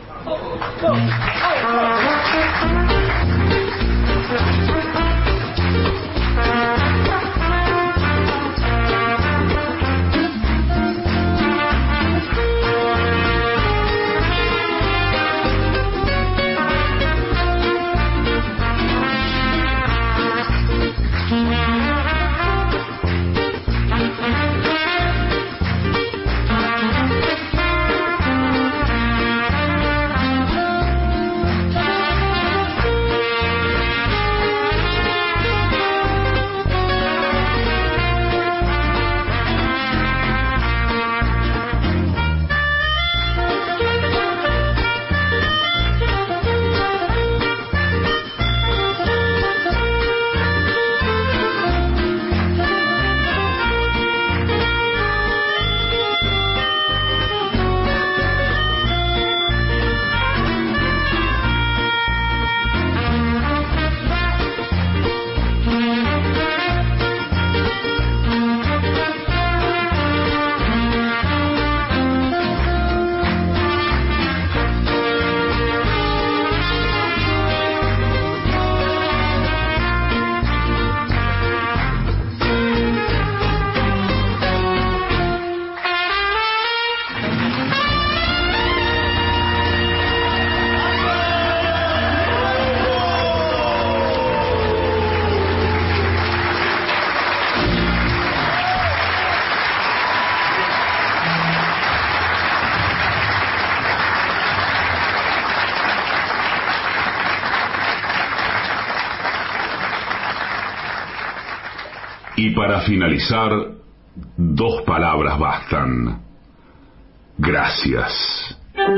Y para finalizar, 2 palabras bastan. Gracias.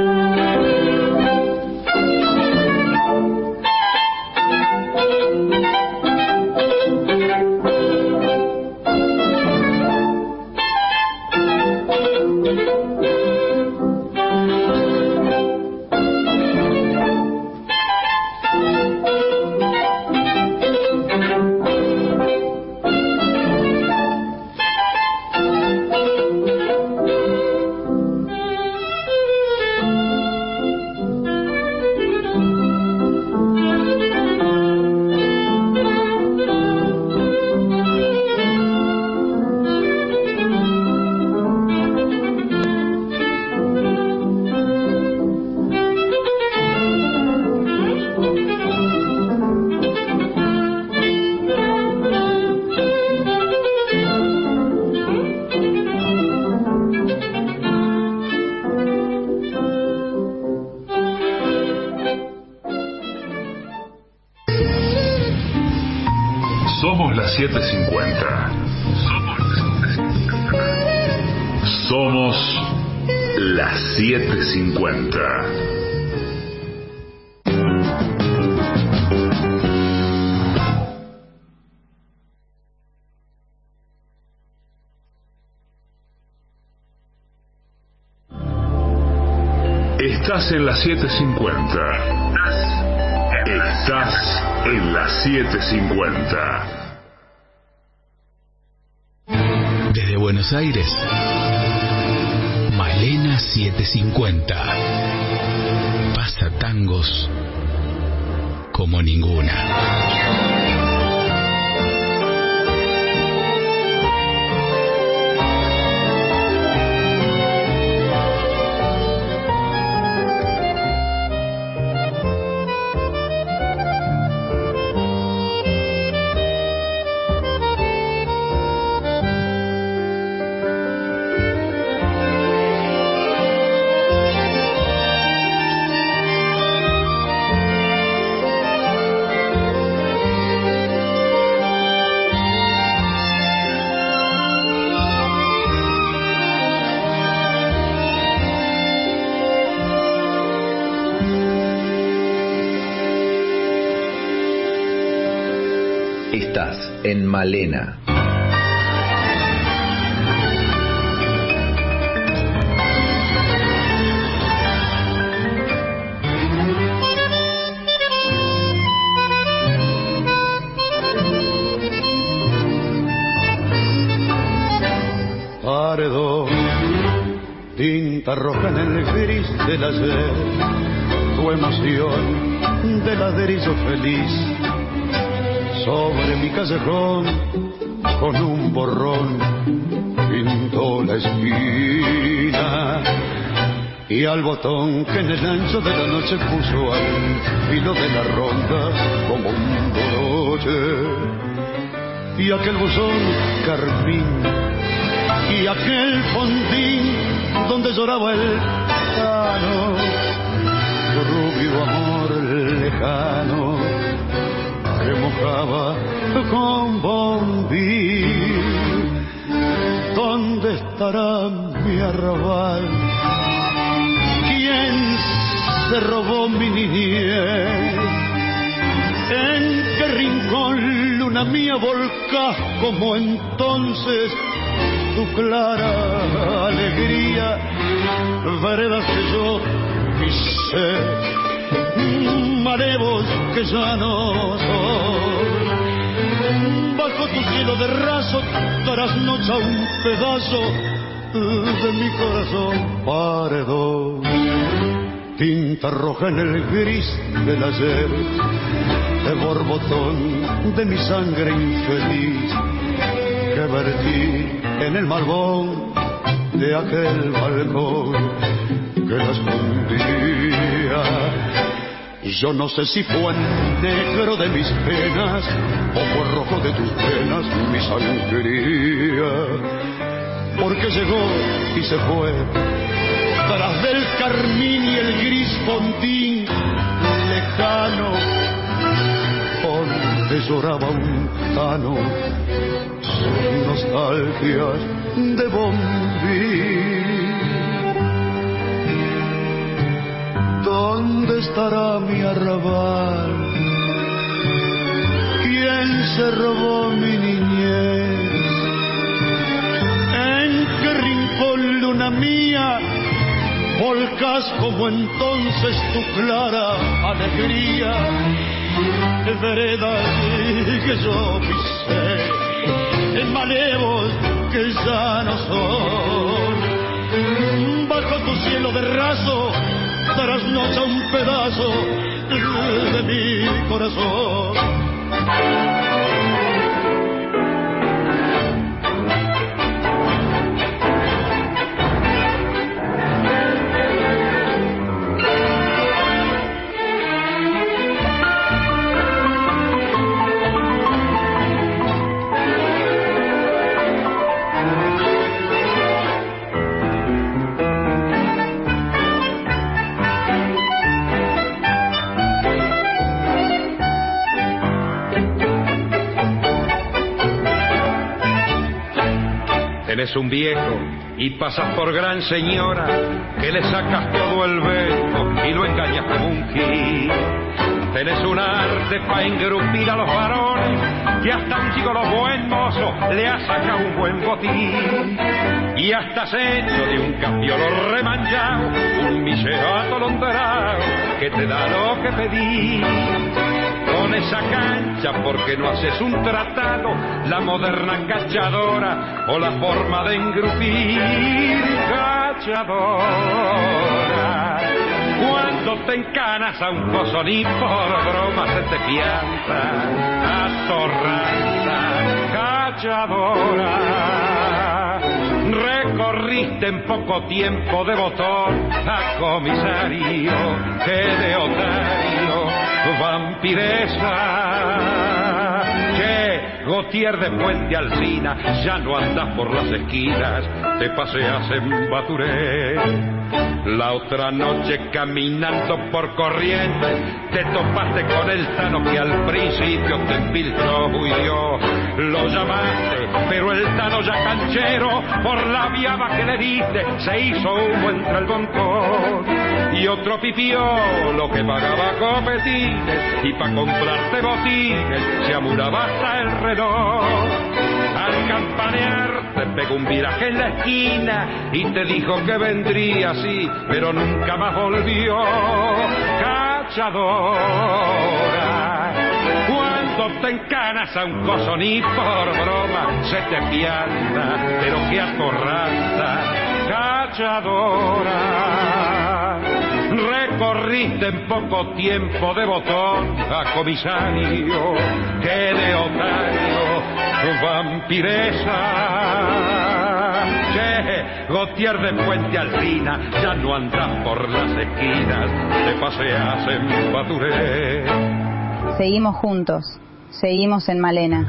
Somos las 7:50. Somos las 7:50. Estás en las 7:50. Estás en las 7:50. Desde Buenos Aires, Malena 750. Pasa tangos como ninguna. Estás en Malena. tinta roja en el gris del ayer, tu emoción de ladrillo feliz, sobre mi callejón con un borrón pintó la esquina, y al botón que en el ancho de la noche puso al filo de la ronda como un broche, y aquel buzón carmín y aquel fondín donde lloraba el cano, tu rubio amor lejano que mojaba con bombín. ¿Dónde estará mi arrabal? ¿Quién se robó mi niñez? ¿En qué rincón, luna mía, volcás como entonces tu clara alegría? Veredas que yo pisé, marevos que ya no son. Bajo tu cielo de raso trasnocha un pedazo de mi corazón paredón. Tinta roja en el gris del ayer, de borbotón de mi sangre infeliz, que vertí en el malvón de aquel balcón que la escondía. Yo no sé si fue el negro de mis penas o fue rojo de tus penas mi sangría, porque llegó y se fue tras del carmín y el gris fondín lejano, donde lloraba un tano sus nostalgias de bombín. ¿Dónde estará mi arrabal? ¿Quién se robó mi niñez? ¿En qué rincón, luna mía, volcás como entonces tu clara alegría? Veredas que yo pisé, en malevos que ya no son. Bajo tu cielo de raso trasnocha un pedazo de mi corazón. Eres un viejo y pasas por gran señora, que le sacas todo el vento y lo engañas como un gil. Tenés un arte pa' engrupir a los varones, que hasta un chico los buen mozo le ha sacado un buen botín. Y hasta has hecho de un capiolo remanchado un misero atolondrado que te da lo que pedí. Con esa cancha, porque no haces un tratado, la moderna cachadora o la forma de engrupir? Cachadora, cuando te encanas a un coso ni por broma se te pianta, atorranta, cachadora. Recorriste en poco tiempo de botón a comisario, que de otario, vampiresa. Che, Gautier de Puente Alsina, ya no andas por las esquinas, te paseas en Baturé. La otra noche caminando por Corrientes te topaste con el Tano que al principio te infiltró y yo lo llamaste, pero el Tano ya canchero por la viaba que le diste se hizo humo entre el montón. Y otro pipiolo que pagaba copetines y pa' comprarte botines se amuraba hasta el reloj. Al campanear te pegó un viraje en la esquina y te dijo que vendría así, pero nunca más volvió. Cachadora, cuando te encanas a un coso ni por broma se te pianta, pero que atorranta. emborrachadora. Recorriste en poco tiempo de botón a comisario, que de otario vampiresa. Che, Gautier de Puente Alsina, ya no andas por las esquinas, te paseas en Baturé. Seguimos juntos, seguimos en Malena.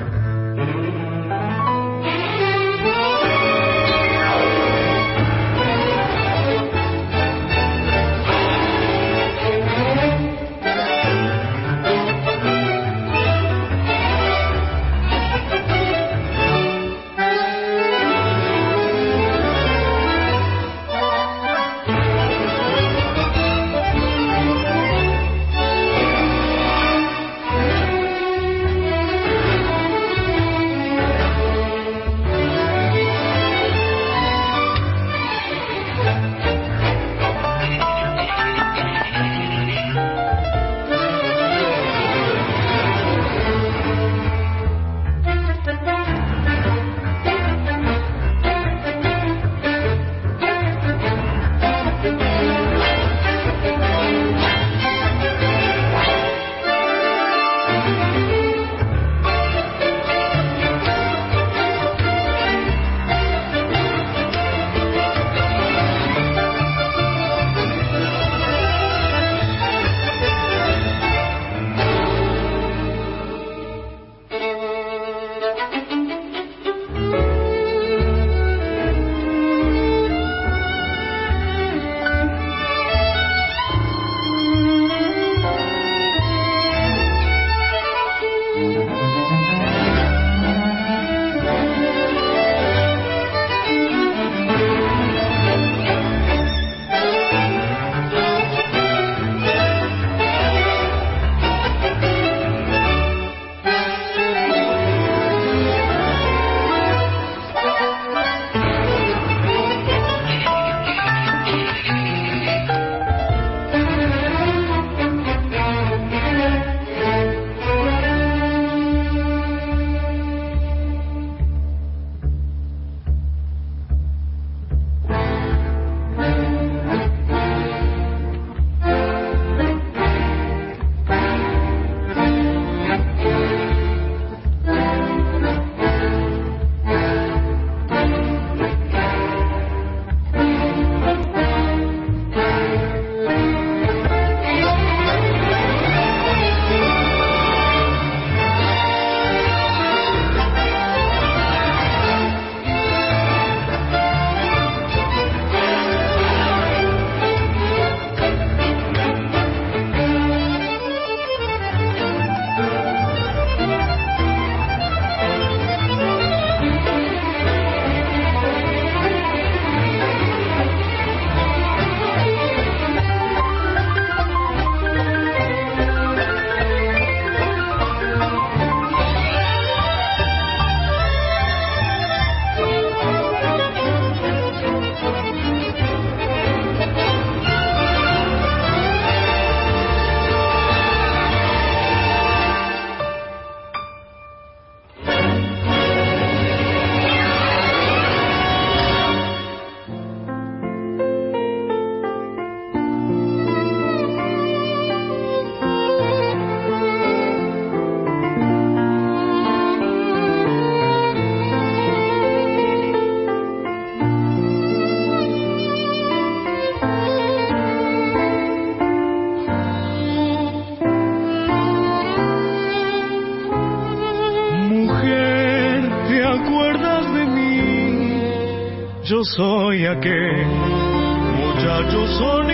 Yo soy aquel muchacho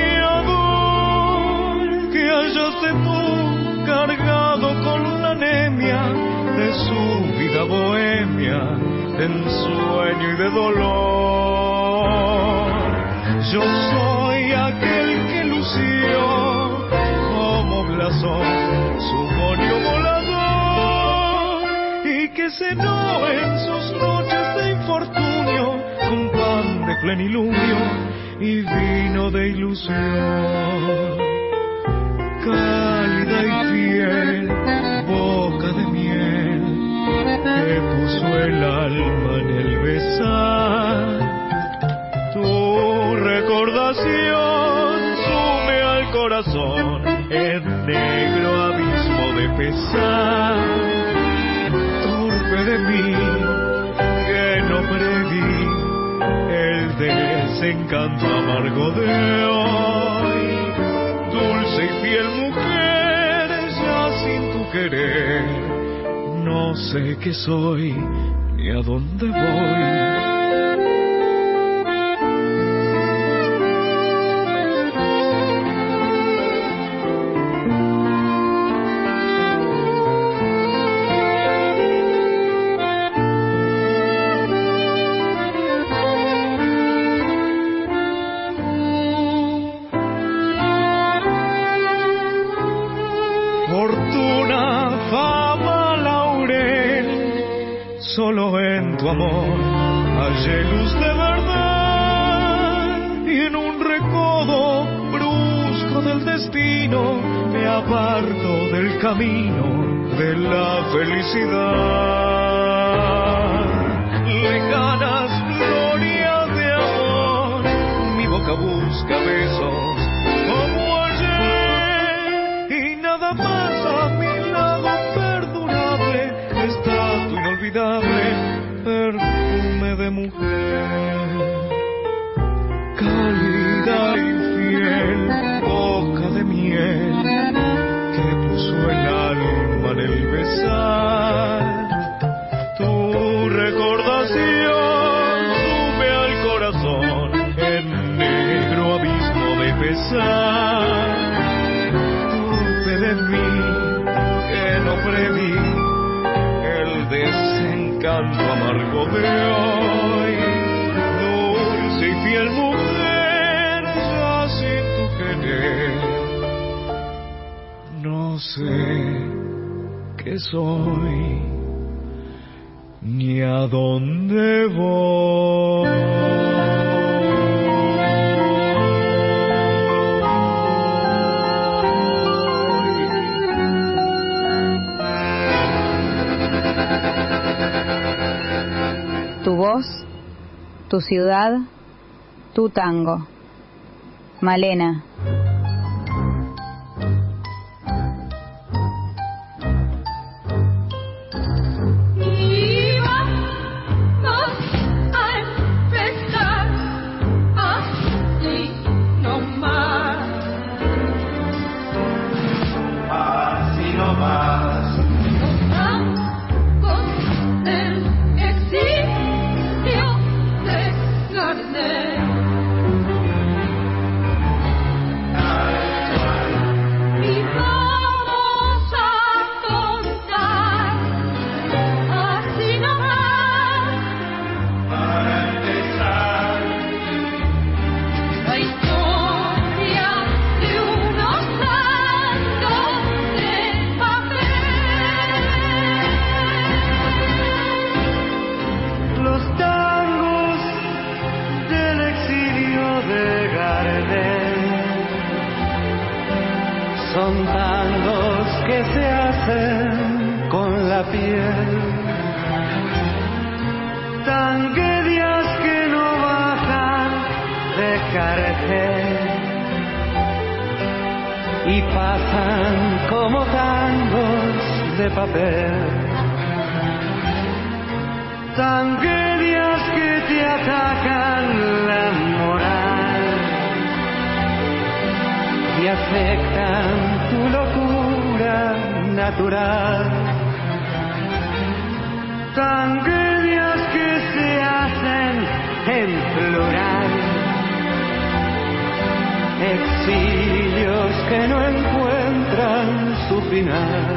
soñador que hallaste tú cargado con la anemia de su vida bohemia, de ensueño y de dolor. Yo soy aquel que lució como blasón su moño volador y que cenó en sus noches de infortunio con pan de plenilunio y vino de ilusión. Cálida y fiel, boca de miel, que puso el alma en el besar. Tu negro abismo de pesar. Torpe de mí, que no preví el desencanto amargo de hoy. Dulce y fiel mujer, ya sin tu querer, no sé qué soy ni a dónde voy. Solo en tu amor hallé luz de verdad, y en un recodo brusco del destino me aparto del camino de la felicidad. Lejanas glorias de amor, mi boca busca besos como ayer, y nada más a mi lado perdurable está tu inolvidable perfume de mujer. Cálida y fiel boca de miel que puso el alma en el besar. Tu recordación sube al corazón en negro abismo de pesar. Torpe de mí que no preví el desencanto amargo de hoy. Dulce y fiel mujer, ya sin tu querer, no sé qué soy ni a dónde voy. Tu voz, tu ciudad, tu tango. Malena. Son tangos que se hacen con la piel, tragedias que no bajan de cartel y pasan como tangos de papel. Tragedias que te atacan la moral y afectan tu locura natural. Tragedias que se hacen en plural, exilios que no encuentran su final.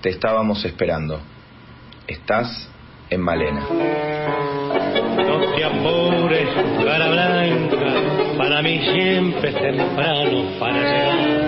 te estábamos esperando. Estás en Malena. No te apures, cara blanca, para mí siempre es temprano para llegar.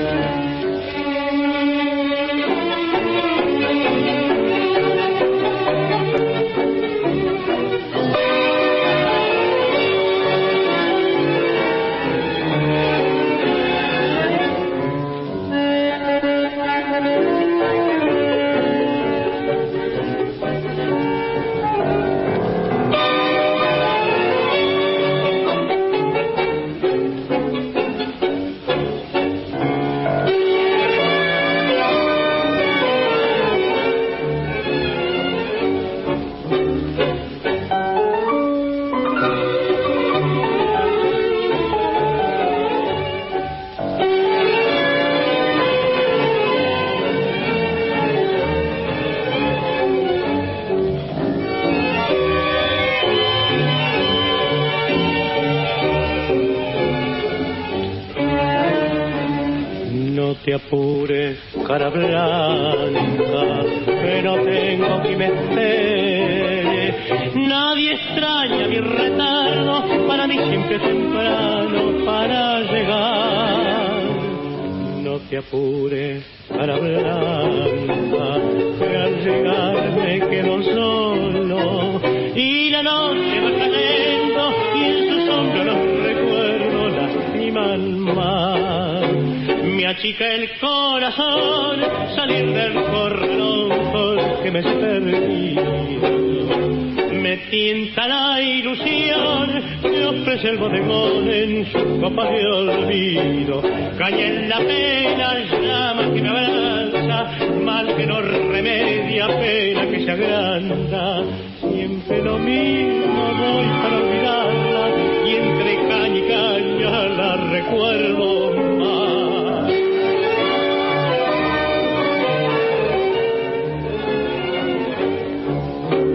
No te apures, cara blanca, que no tengo quien me espere. Nadie extraña mi retardo, para mí siempre temprano para llegar. No te apures, cara blanca, que al llegar me quedo solo y la noche va cayendo y en su sombra los recuerdos lastiman más. Me achica el corazón salir del corralón porque me he perdido. Me tienta la ilusión que ofrece el bodegón en su copa de olvido. Caña en la pena, llama que me abraza, mal que no remedia, pena que se agranda. Siempre lo mismo